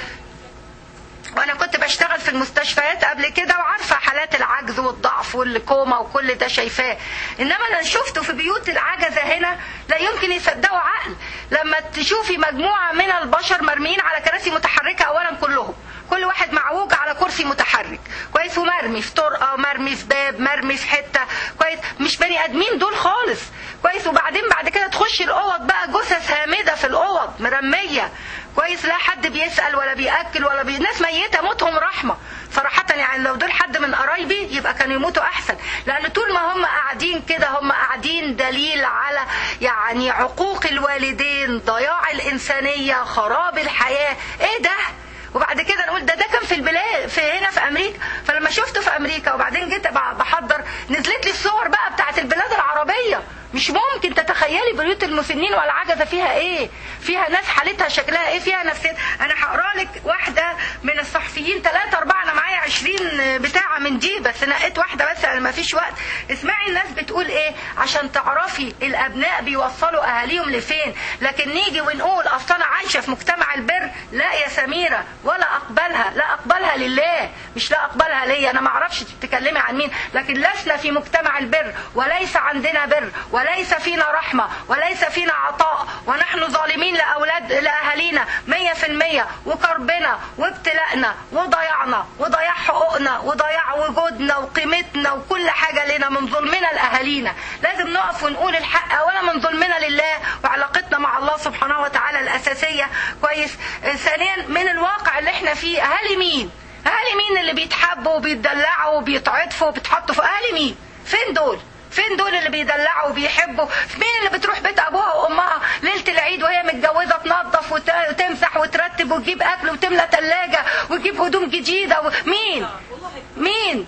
Speaker 1: وانا كنت بشتغل في المستشفيات قبل كده وعارفه حالات العجز والضعف والكوما وكل ده شايفاه. انما انا شفته في بيوت العجزه هنا لا يمكن يصدقوا عقل. لما تشوفي مجموعه من البشر مرميين على كراسي متحركه، اولا كلهم كل واحد معوج على كرسي متحرك كويس، ومرمي في طرقه، مرمي في باب، مرمي في حته كويس، مش بني ادمين دول خالص كويس. وبعدين بعد كده تخشي الاوض بقى جثث هامده في الاوض مرميه كويس، لا حد بيسأل ولا بيأكل ولا بي... ناس ميتة موتهم رحمة صراحة. يعني لو دول حد من قرايبي يبقى كانوا يموتوا أحسن، لأن طول ما هم قاعدين كده هم قاعدين دليل على يعني عقوق الوالدين، ضياع الإنسانية، خراب الحياة. إيه ده؟ وبعد كده نقول ده ده كان في البلاد في هنا في امريكا. فلما شفته في امريكا وبعدين جيت بحضر نزلت لي الصور بقى بتاعت البلاد العربيه. مش ممكن تتخيلي بيوت المسنين والعجزه فيها ايه، فيها ناس حالتها شكلها ايه، فيها نفسيات. انا هقرا لك واحده من الصحفيين ثلاثة أربعة، انا معايا عشرين بتاعه من دي بس نقيت واحده بس انا ما فيش وقت. اسمعي الناس بتقول ايه عشان تعرفي الابناء بيوصلوا اهاليهم لفين. لكن نيجي ونقول اصل انا عايشه في مجتمع البر، لا يا سميره، ولا اقبلها، لا اقبلها لله، مش لا اقبلها ليا. انا ما اعرفش تتكلمي عن مين، لكن لسنا في مجتمع البر، وليس عندنا بر، وليس فينا رحمة، وليس فينا عطاء، ونحن ظالمين لأولاد لأهالينا مية في المية، وكربنا وابتلاءنا وضيعنا وضياع حقوقنا وضياع وجودنا وقيمتنا وكل حاجة لنا من ظلمنا لأهالينا. لازم نقف ونقول الحق أولا من ظلمنا لله وعلاقتنا مع الله سبحانه وتعالى الأساسية كويس. ثانيا من الواقع اللي احنا فيه، أهالي مين؟ أهالي مين اللي بيتحبوا وبيتدلعوا وبيتعطفوا وبيتحطوا في أهالي مين؟ فين دول؟ فين دول اللي بيدلعوا وبيحبوا؟ مين اللي بتروح بيت ابوها وامها ليله العيد وهي متجوزه تنظف وتمسح وترتب وتجيب اكل وتملى ثلاجه وتجيب هدوم جديده؟ مين مين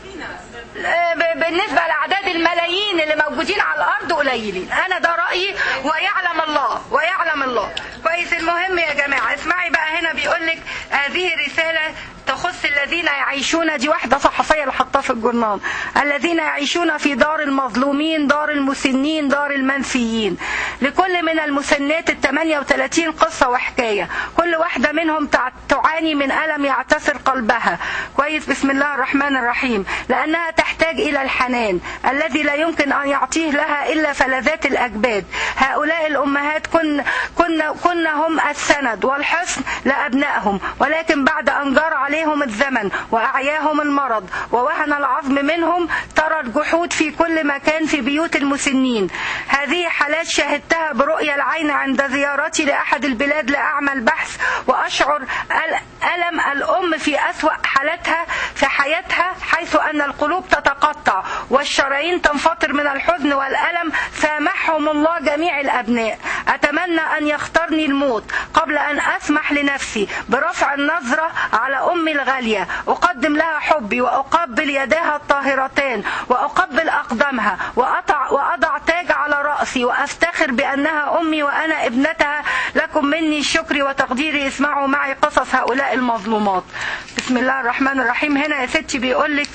Speaker 1: بالنسبه لاعداد الملايين اللي موجودين على الارض قليلين. انا ده رايي ويعلم الله ويعلم الله كويس. المهم يا جماعه اسمعي بقى، هنا بيقول لك هذه رساله تخص الذين يعيشون، دي واحدة صحفية اللي حطها في الجورنال، الذين يعيشون في دار المظلومين، دار المسنين، دار المنسيين. لكل من المسنات الثمانية وثلاثين قصة وحكاية، كل واحدة منهم تعاني من ألم يعتسر قلبها كويس. بسم الله الرحمن الرحيم. لأنها تحتاج إلى الحنان الذي لا يمكن أن يعطيه لها إلا فلذات الأجباد. هؤلاء الأمهات كن كن كن هم السند والحصن لأبنائهم، ولكن بعد أن جرى عليهم الزمن وأعياهم المرض ووهن العظم منهم، ترى الجحود في كل مكان في بيوت المسنين. هذه حالات شاهدتها برؤية العين عند زيارتي لأحد البلاد لأعمل بحث، وأشعر ألم الأم في أسوأ حالتها في حياتها، حيث أن القلوب تتقطع والشرايين تنفطر من الحزن والألم. سامحهم الله جميع الأبناء. أتمنى أن يختارني الموت قبل أن أسمح لنفسي برفع النظرة على أمي الغالية. أقدم لها حبي وأقبل يداها الطاهرتان وأقبل أقدامها وأضع, وأضع تاج على رأسي وأفتخر بأنها أمي وأنا ابنتها. لكم مني شكري وتقديري. اسمعوا معي قصص هؤلاء المظلومات. بسم الله الرحمن الرحيم. هنا يا ستي بيقولك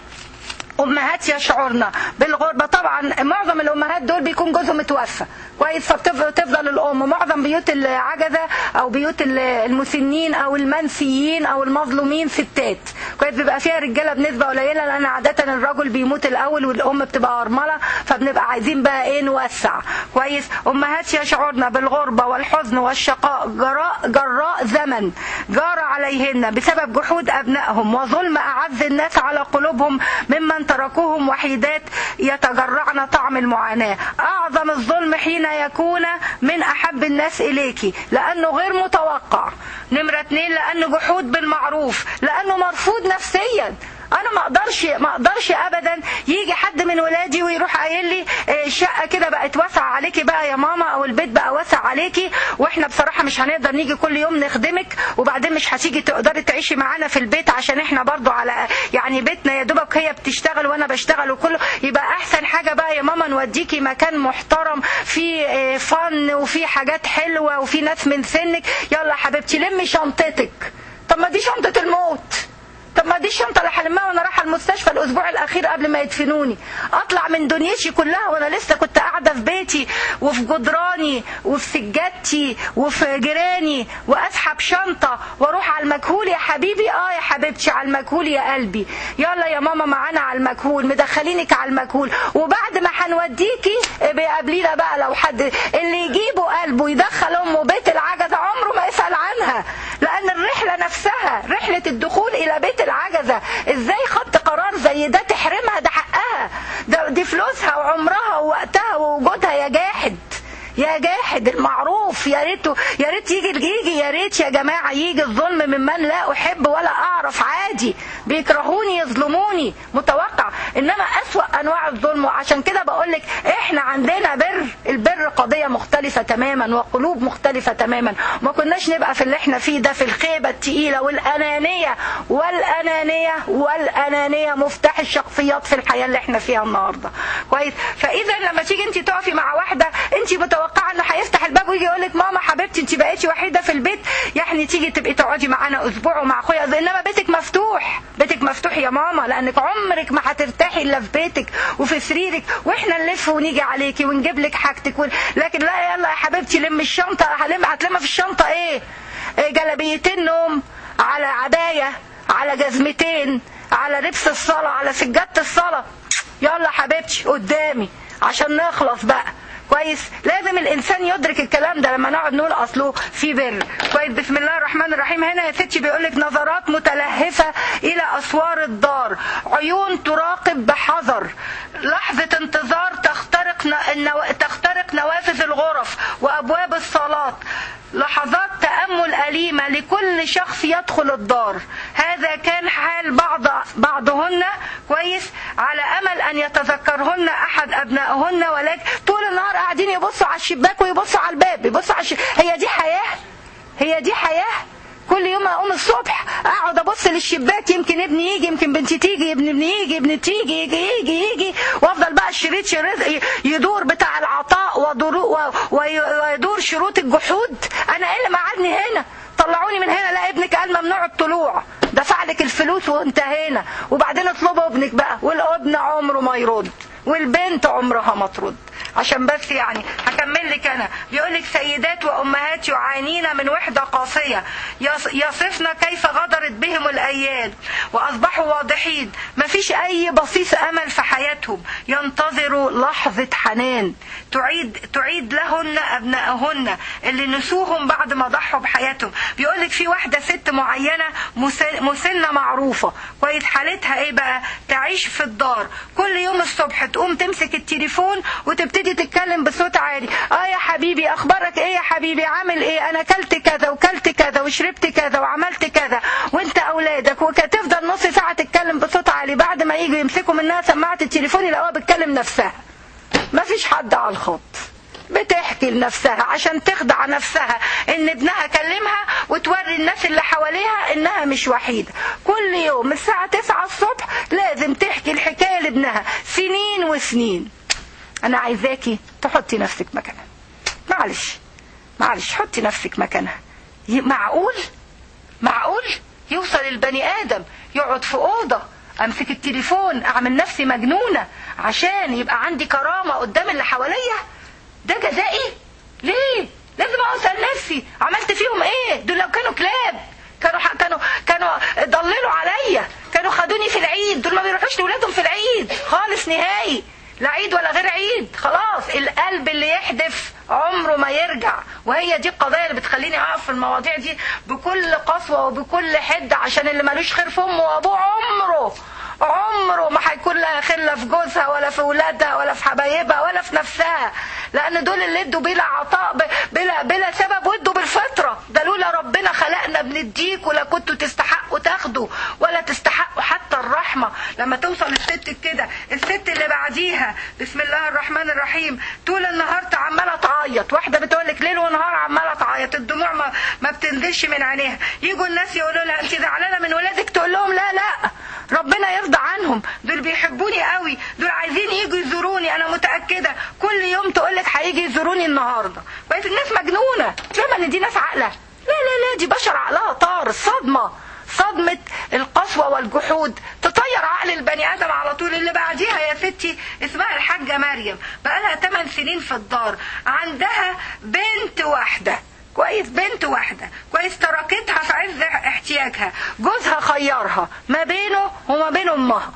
Speaker 1: امهات يشعرن بالغربه. طبعا معظم الامهات دول بيكون جوزهم متوفى كويس، فبتفضل الام. معظم بيوت العجزه او بيوت المسنين او المنسيين او المظلومين ستات كويس، بيبقى فيها رجاله بنسبه قليله، لان عاده الرجل بيموت الاول والام بتبقى ارمله، فبنبقى عايزين بقى ايه نوسع كويس. امهات يشعرن بالغربه والحزن والشقاء جراء جراء زمن جار عليهن بسبب جحود ابنائهم وظلم اعز الناس على قلوبهم ممن تركوهم وحيدات يتجرعن طعم المعاناة. أعظم الظلم حين يكون من أحب الناس إليك، لأنه غير متوقع. نمرة اتنين، لأنه جحود بالمعروف، لأنه مرفوض نفسيا. انا ما اقدرش ما اقدرش ابدا يجي حد من ولادي ويروح قايل لي الشقه كده بقت واسعه عليكي بقى يا ماما، او البيت بقى واسع عليكي، واحنا بصراحه مش هنقدر نيجي كل يوم نخدمك، وبعدين مش هتيجي تقدري تعيشي معانا في البيت عشان احنا برضو على يعني بيتنا يا دوبك هي بتشتغل وانا بشتغل وكله، يبقى احسن حاجه بقى يا ماما نوديكي مكان محترم فيه فن وفيه حاجات حلوه وفيه ناس من سنك. يلا يا حبيبتي لمي شنطتك. طب ما دي شنطه الموت، طب ما دي الشنطه اللي هلمها وانا رايحه المستشفى الاسبوع الاخير قبل ما يدفنوني. اطلع من دنيتي كلها وانا لسه كنت قاعده في بيتي وفي جدراني وفي سجادتي وفي جيراني، واسحب شنطه واروح على المجهول يا حبيبي. اه يا حبيبتي على المجهول يا قلبي. يلا يا ماما معانا على المجهول، مدخلينك على المجهول، وبعد ما هنوديكي بيقابلينا بقى لو حد اللي يجيبه قلبه يدخل امه بيت العجزه عمره ما يسال عنها، لان الرحله نفسها رحله الدخول الى بيت العجزة ازاي خدت قرار زي ده تحرمها؟ ده حقها، ده دي فلوسها وعمرها ووقتها ووجودها يا جاحد يا جاحد المعروف. يا ريت يا ريت يجي يجي يا ريت يا جماعه يجي الظلم ممن لا احب ولا اعرف، عادي بيكرهوني يظلموني متوقع، انما اسوأ انواع الظلم. وعشان كده بقول لك احنا عندنا بر، البر قضيه مختلفه تماما وقلوب مختلفه تماما، ما كناش نبقى في اللي احنا فيه ده في الخيبه الثقيله والانانيه والانانيه والانانيه مفتاح الشخصيات في الحياه اللي احنا فيها النهارده. كويس؟ فاذا لما تيجي انت تقفي مع واحده انت متوقعه انه هيفتح الباب ويجي يقول لك ماما حبيبتي انت بقيتي وحيده في البيت، يعني تيجي تبقي تقعدي معانا اسبوع ومع اخويا، انما بيتك مفتوح، بيتك مفتوح يا ماما، لانك عمرك ما هترتاحي الا في بيتك وفي سريرك، واحنا نلف ونيجي عليكي ونجيب لك حاجتك و... لكن لا يلا يا حبيبتي لم الشنطه. هلم هتلم في الشنطه ايه؟ إيه جلابيتين نوم، على عبايه، على جزمتين، على لبس الصلاه، على سجاده الصلاه. يلا حبيبتي قدامي عشان نخلص بقى. كويس؟ لازم الانسان يدرك الكلام ده لما نقعد نقول اصله في بر. كويس؟ بسم الله الرحمن الرحيم. هنا يا ستي بيقول لك نظرات متلهفه الى اسوار الدار، عيون تراقب بحذر، لحظه انتظار تخترق نو... تخترق نوافذ الغرف وابواب الصالات، لحظات تأمل أليمة لكل شخص يدخل الدار. هذا كان حال بعض بعضهن. كويس؟ على أمل أن يتذكرهن أحد أبنائهن، ولكن طول النهار قاعدين يبصوا على الشباك ويبصوا على الباب، يبصوا على الشباك. هي دي حياة؟ هي دي حياة؟ كل يوم اقوم الصبح اقعد ابص للشباك، يمكن ابني يجي، يمكن بنتي تيجي، ابن ابني يجي، ابن تيجي، يجي يجي يجي، وافضل بقى الشريط شريط يدور بتاع العطاء ويدور شروط الجحود. انا ايه اللي مقعدني هنا؟ طلعوني من هنا. لا ابنك قال ممنوع الطلوع، دفع لك الفلوس وانتهينا، وبعدين اطلبوا ابنك بقى، والابن عمره ما يرد والبنت عمرها ما ترد. عشان بس يعني هكمل لك انا. بيقول لك سيدات وامهات يعانين من وحده قاسيه، يصفن كيف غدرت بهم الايام واصبحوا واضحين، ما فيش اي بصيص امل في حياتهم، ينتظروا لحظه حنان تعيد تعيد لهن ابنائهن اللي نسوهم بعد ما ضحوا بحياتهم. بيقول لك في واحده ست معينه مسنه معروفه، كويس؟ حالتها ايه بقى؟ تعيش في الدار، كل يوم الصبح تقوم تمسك التليفون وتبتدي تتكلم بصوت عالي. اه يا حبيبي اخبارك ايه يا حبيبي، عامل ايه، انا كلت كذا وكلت كذا وشربت كذا وعملت كذا وانت اولادك، وتفضل نص ساعه تتكلم بصوت عالي. بعد ما يجوا يمسكوا منها سماعه التليفون يلاقوها بتكلم نفسها، ما فيش حد على الخط، بتحكي لنفسها عشان تخدع نفسها ان ابنها كلمها وتوري الناس اللي حواليها انها مش وحيده. كل يوم الساعه تسعة الصبح لازم تحكي الحكايه لابنها، سنين وسنين. انا عايزاكي تحطي نفسك مكانها، معلش معلش حطي نفسك مكانها. معقول معقول يوصل البني ادم يقعد في اوضه امسك التليفون اعمل نفسي مجنونه عشان يبقى عندي كرامه قدام اللي حواليا؟ ده جزائي؟ ليه؟ لازم اسال نفسي عملت فيهم ايه؟ دول لو كانوا كلاب كانوا كانوا كانوا ضللوا عليا، كانوا خدوني في العيد. دول ما بيروحوش لاولادهم في العيد خالص نهائي، لا عيد ولا غير عيد. خلاص القلب اللي يحدف عمره ما يرجع. وهي دي القضايا اللي بتخليني اقف في المواضيع دي بكل قسوه وبكل حده، عشان اللي مالوش خير في امه وابوه عمره عمره ما هيكون لها خله في جوزها ولا في اولادها ولا في حبايبها ولا في نفسها، لان دول اللي ادوا بلا عطاء بلا بلا سبب، وادوا بالفطره. ده لولا ربنا خلقنا بنديك ولا كنتوا تستحقوا تاخدوا ولا تستحقوا حتى الرحمه لما توصل الست كده الست اللي بعديها بسم الله الرحمن الرحيم طول النهار عماله تعيط، واحده بتقول لك ليل ونهار عماله تعيط، الدموع ما, ما بتنزلش من عينيها، يجوا الناس يقولوا لها انت زعلانه من ولادك، تقول لهم لا لا ربنا يرضى عنهم، دول بيحبوني قوي، دول عايزين يجوا يزوروني، انا متاكده كل يوم تقول لك هيجي يزوروني النهارده. بقت الناس مجنونه، فاهمه ان دي ناس عاقله؟ لا لا لا، دي بشر عقلها طار. الصدمه صدمة القسوة والجحود تطير عقل البني آدم على طول. اللي بعديها يا ستي اسمها الحاجة مريم، بقالها ثمان سنين في الدار، عندها بنت واحدة كويس، بنت واحدة كويس، تركتها في عز احتياجها، جوزها خيرها ما بينه وما بين أمها،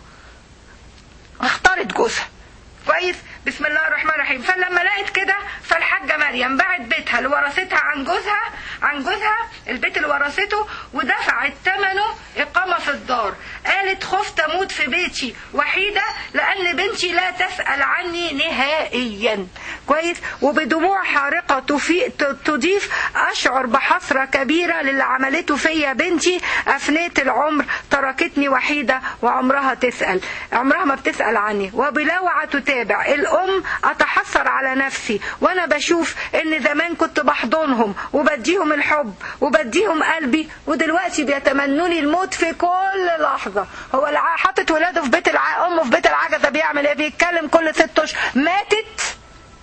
Speaker 1: اختارت جوزها كويس بسم الله الرحمن الرحيم. فلما لقيت كده فالحاجة مريم باعت بيتها اللي ورثتها عن جوزها عن جوزها البيت اللي ورثته ودفعت ثمنه إقامة في الدار. قالت خفت أموت في بيتي وحيدة لأن بنتي لا تسأل عني نهائيا كويس. وبدموع حارقة تضيف أشعر بحسرة كبيرة للي عملته فيا بنتي، أفنيت العمر، تركتني وحيدة وعمرها تسأل عمرها ما بتسأل عني. وبلوعة تتابع الأم أتحسر على نفسي وأنا بشوف إن زمان كنت بحضنهم وبديهم الحب وبديهم قلبي، ودلوقتي بيتمنوني الموت في كل لحظة. هو اللي حاطط ولاده في بيت الع... أمه في بيت العجزة بيعمل إيه؟ بيتكلم كل ست أشهر. ماتت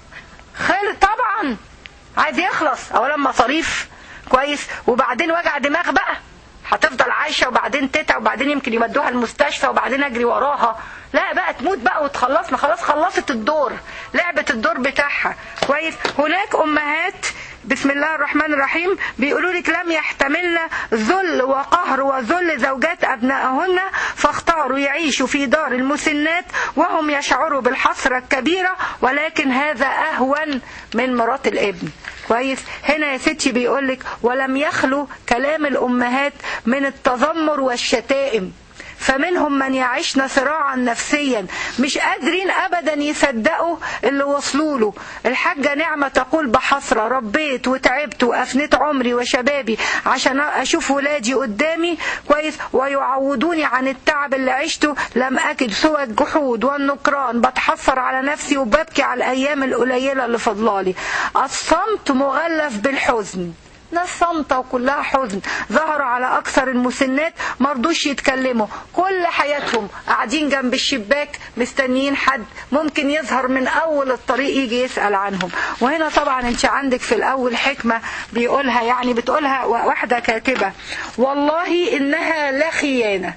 Speaker 1: خير طبعا، عايز يخلص أولا مصاريف كويس، وبعدين وجع دماغ بقى، هتفضل عايشة وبعدين تتع وبعدين يمكن يودوها المستشفى وبعدين أجري وراها. لا بقى تموت بقى وتخلصنا، خلاص خلصت الدور، لعبة الدور بتاعها كويس. هناك أمهات بسم الله الرحمن الرحيم بيقولوا لك لم يحتملن ذل وقهر وذل زوجات أبنائهن فاختاروا يعيشوا في دار المسنات وهم يشعروا بالحسرة الكبيرة، ولكن هذا أهون من مرات الابن كويس. هنا يا ستي بيقولك ولم يخلو كلام الأمهات من التذمر والشتائم، فمنهم من يعيشن صراعا نفسيا مش قادرين ابدا يصدقوا اللي وصلوا له. الحاجة نعمة تقول بحسرة ربيت وتعبت وافنيت عمري وشبابي عشان اشوف ولادي قدامي كويس ويعوضوني عن التعب اللي عشته، لم اجد سوى الجحود والنكران، بتحسر على نفسي وببكي على الايام القليلة اللي فضلالي. الصمت مغلف بالحزن، ناس صامتة وكلها حزن ظهر على أكثر المسنات، مرضوش يتكلموا، كل حياتهم قاعدين جنب الشباك مستنيين حد ممكن يظهر من أول الطريق يجي يسأل عنهم. وهنا طبعا انت عندك في الأول حكمة بيقولها، يعني بتقولها واحدة كاتبة والله إنها لا خيانة،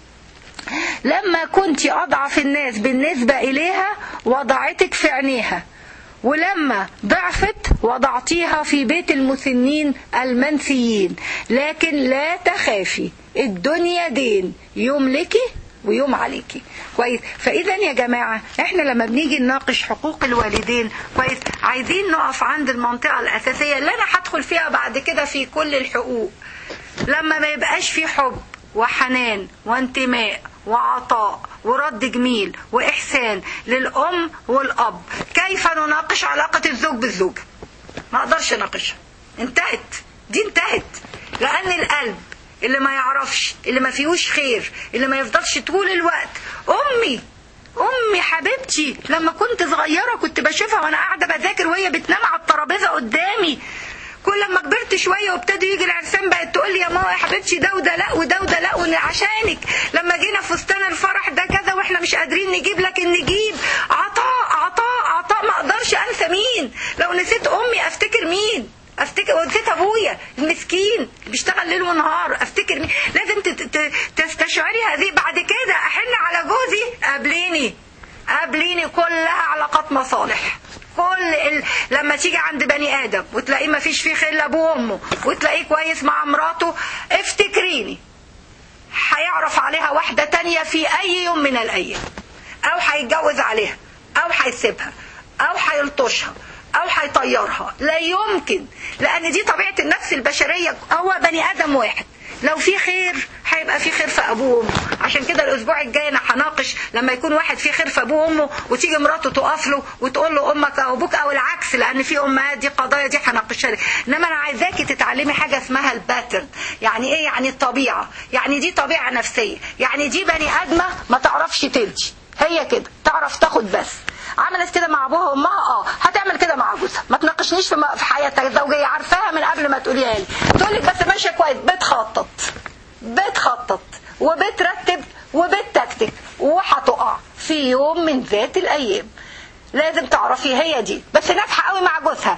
Speaker 1: لما كنت أضعف الناس بالنسبة إليها وضعتك في عينيها، ولما ضعفت وضعتيها في بيت المسنين المنسيين، لكن لا تخافي الدنيا دين، يوم لكي ويوم عليكي كويس. فإذا يا جماعة احنا لما بنيجي نناقش حقوق الوالدين كويس عايزين نقف عند المنطقة الأساسية اللي أنا هدخل فيها بعد كده في كل الحقوق. لما ما يبقاش في حب وحنان وانتماء وعطاء ورد جميل وإحسان للأم والأب، كيف نناقش علاقة الزوج بالزوجة؟ ما أقدرش ناقشها، انتهت، دي انتهت. لأن القلب اللي ما يعرفش، اللي ما فيهوش خير، اللي ما يفضلش طول الوقت أمي أمي حبيبتي، لما كنت صغيرة كنت بشوفها وأنا قاعدة بذاكر وهي بتنام على الترابيزة قدامي، كل لما كبرت شوية وابتدوا يجي العرسان بقت تقول لي يا ماما يا حبيبتي ده وده لا وده وده لا وعشانك لما جينا فستان الفرح ده كذا واحنا مش قادرين نجيب، لكن نجيب عطاء عطاء عطاء. ما اقدرش انسى مين، لو نسيت امي افتكر مين، افتكر ونسيت ابويا المسكين اللي بيشتغل ليل ونهار افتكر مين. لازم تستشعري هذه. بعد كده احن على جوزي قابليني قابليني كلها علاقات مصالح. كل ال... لما تيجي عند بني آدم وتلاقيه ما فيش فيه خل أبوه وأمه وتلاقيه كويس مع مراته، افتكريني هيعرف عليها واحدة تانية في أي يوم من الأيام، أو هيتجوز عليها أو هيسيبها أو هيلطشها أو هيطيرها. لا يمكن، لأن دي طبيعة النفس البشرية. هو بني آدم واحد لو في خير هيبقى في خير في ابوه وامه. عشان كده الاسبوع الجاي انا هناقش لما يكون واحد في خير في ابوه وامه وتيجي مراته تقف له وتقول له امك او ابوك او العكس، لان في امهات دي قضايا دي هناقشها لك. انما انا عايزاكي تتعلمي حاجه اسمها الباترن. يعني ايه؟ يعني الطبيعه، يعني دي طبيعه نفسيه، يعني دي بني ادمه ما تعرفش تلجي، هي كده تعرف تاخد بس. عملت كده مع ابوها وامها، اه هتعمل كده مع جوزها. ما تناقشنيش في في حياتها الزوجيه، عارفاها من قبل ما تقوليها لي. تقول لك بس ماشيه كويس، بتخطط بتخطط وبترتب وبتكتك، وهتقع في يوم من ذات الايام. لازم تعرفي هي دي. بس ناجحه قوي مع جوزها،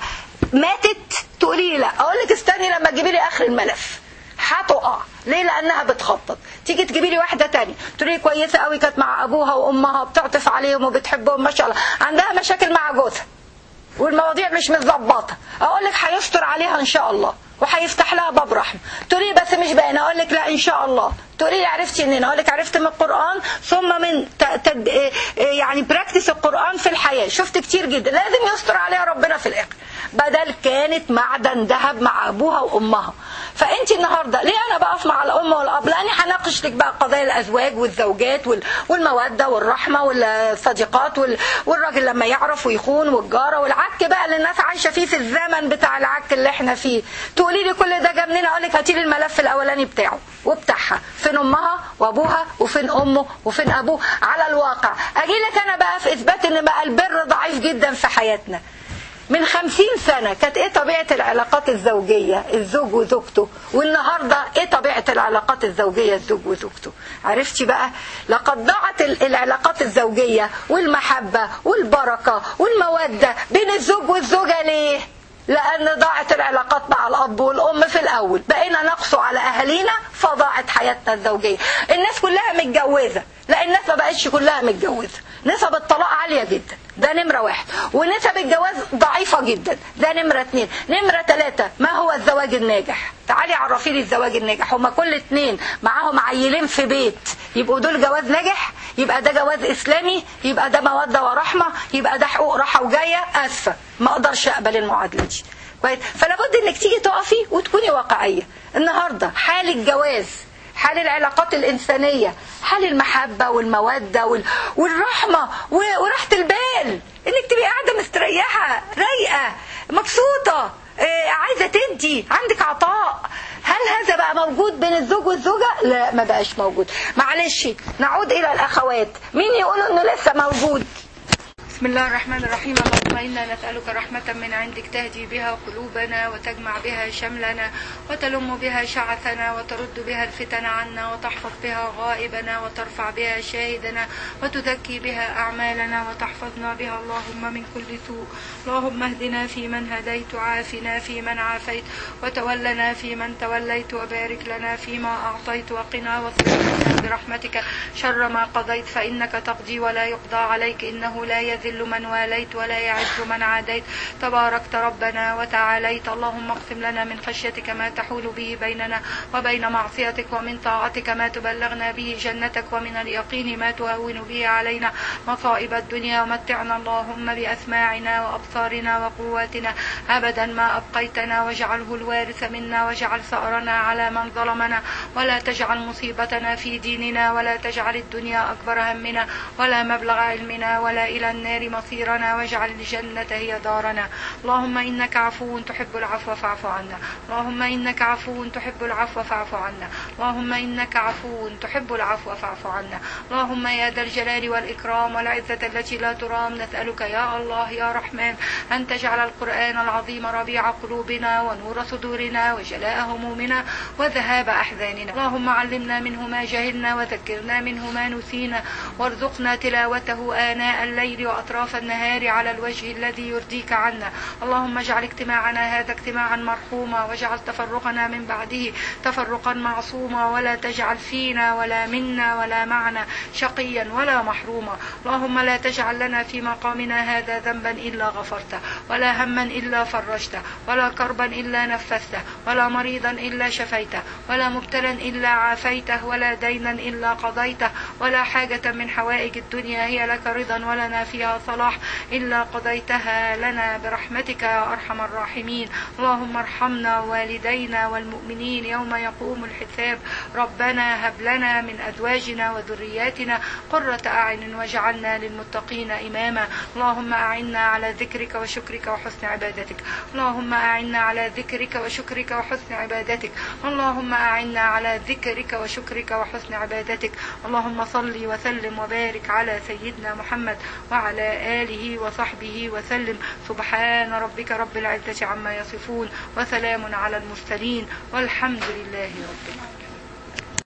Speaker 1: ماتت تقولي لي لا، اقول لك استني لما تجيبي لي اخر الملف. هتقع ليه؟ لانها بتخطط. تيجي تجيبي لي واحده تانية تقولي لي كويسه قوي كانت مع ابوها وامها بتعطف عليهم وبتحبهم ما شاء الله، عندها مشاكل مع جوزها والمواضيع مش متظبطه، اقول لك هيستر عليها ان شاء الله وهيفتح لها باب رحمه. تقولي بس مش باينه، اقول لك لا ان شاء الله. تقولي لي عرفتي منين؟ اقول لك عرفت من القران، ثم من تد... يعني براكتس القران في الحياه. شفت كتير جدا لازم يستر عليها ربنا في الاخر، بدل كانت معدن ذهب مع ابوها وامها. فانت النهارده ليه انا بقف مع الام والاب؟ لاني هناقش لك بقى قضايا الازواج والزوجات والموده والرحمه والصديقات والراجل لما يعرف ويخون والجاره والعك بقى اللي الناس عايشه فيه في الزمن بتاع العك اللي احنا فيه. تقولي لي كل ده جاب منين؟ اقول لك هاتي لي الملف الاولاني بتاعه وبتاعها، فين امها وابوها وفين امه وفين ابوه على الواقع. اجي لك انا بقى في اثبات ان بقى البر ضعيف جدا في حياتنا. من خمسين سنة كانت ايه طبيعة العلاقات الزوجية الزوج وزوجته، والنهاردة ايه طبيعة العلاقات الزوجية الزوج وزوجته؟ عرفتي بقى؟ لقد ضاعت العلاقات الزوجية والمحبة والبركة والمودة بين الزوج والزوجة. ليه؟ لأن ضاعت العلاقات مع الأب والأم في الأول، بقينا نقصوا على أهالينا فضاعت حياتنا الزوجية. الناس كلها متجوزة، لا الناس ما بقتش كلها متجوزة. نسب الطلاق عالية جدا، ده نمرة واحد، ونسب الجواز ضعيفة جدا، ده نمرة اتنين. نمرة تلاتة، ما هو الزواج الناجح؟ تعالي عرفي لي الزواج الناجح. هما كل اتنين معاهم عيلين في بيت يبقوا دول جواز ناجح؟ يبقى ده جواز إسلامي؟ يبقى ده مودة ورحمة؟ يبقى ده حقوق راحة وجاية؟ أسفة، ما أقدرش أقبل المعادلة دي. فلا بد إنك تيجي تقفي وتكوني واقعية. النهاردة حال الجواز، حال العلاقات الإنسانية، حال المحبة والمودة والرحمة وراحة البال، إنك تبقي قاعدة مستريحة رايقة مبسوطة، عايزة تدي، عندك عطاء. هل هذا بقى موجود بين الزوج والزوجة؟ لا، ما بقاش موجود. معلش نعود إلى الأخوات، مين يقولوا إنه لسه موجود؟ بسم الله الرحمن الرحيم. اللهم إنا نسألك رحمة من عندك تهدي بها قلوبنا وتجمع بها شملنا وتلم بها شعثنا وترد بها الفتن عنا وتحفظ بها غائبنا وترفع بها شاهدنا وتزكي بها أعمالنا وتحفظنا بها اللهم من كل سوء. اللهم اهدنا فيمن هديت، وعافنا فيمن عافيت، وتولنا فيمن توليت، وبارك لنا فيما أعطيت، وقنا واصرف برحمتك شر ما قضيت، فإنك تقضي ولا يقضى عليك، إنه لا يذل من واليت ولا يعز من عاديت، تباركت ربنا وتعاليت. اللهم اقسم لنا من خشيتك ما تحول به بيننا وبين معصيتك، ومن طاعتك ما تبلغنا به جنتك، ومن اليقين ما تهون به علينا مصائب الدنيا، ومتعنا اللهم بأسماعنا وأبصارنا وقواتنا أبدا ما أبقيتنا، واجعله الوارث منا، واجعل ثأرنا على من ظلمنا، ولا تجعل مصيبتنا في ديننا، ولا تجعل الدنيا أكبر همنا ولا مبلغ علمنا ولا إلى النار مصيرنا، واجعل الجنة هي دارنا. اللهم إنك عفو تحب العفو فاعف عنا. اللهم إنك عفو تحب العفو فاعف عنا. اللهم إنك عفو تحب العفو فاعف عنا. اللهم يا ذا الجلال والإكرام والعزة التي لا ترام، نسألك يا الله يا رحمن أن تجعل القرآن العظيم ربيع قلوبنا ونور صدورنا وجلاء همومنا وذهاب أحزاننا. اللهم علمنا منه ما جهلنا، وذكرنا منه ما نسينا، وارزقنا تلاوته آناء الليل وأطراف النهار على الوجه الذي يرضيك عنا. اللهم اجعل اجتماعنا هذا اجتماعا مرحوما، واجعل تفرقنا من بعده تفرقا معصوما، ولا تجعل فينا ولا منا ولا معنا شقيا ولا محروما. اللهم لا تجعل لنا في مقامنا هذا ذنبا إلا غفرته، ولا هما إلا فرجته، ولا كربا إلا نفسته، ولا مريضا إلا شفيته، ولا مبتلا إلا عافيته، ولا دينا إلا قضيته، ولا حاجة من حوائج الدنيا هي لك رضا ولنا فيها صلاح إلا قضيته قضيتها لنا برحمتك يا أرحم الراحمين. اللهم ارحمنا ووالدينا والمؤمنين يوم يقوم الحساب. ربنا هب لنا من أزواجنا وذرياتنا قرة أعين واجعلنا للمتقين إماما. اللهم أعنا على ذكرك وشكرك وحسن عبادتك. اللهم أعنا على ذكرك وشكرك وحسن عبادتك. اللهم أعنا على ذكرك وشكرك وحسن عبادتك. اللهم صل وسلم وبارك على سيدنا محمد وعلى آله وصحبه وسلم. سبحان ربك رب العزة عما يصفون وسلام على المرسلين والحمد لله رب العالمين.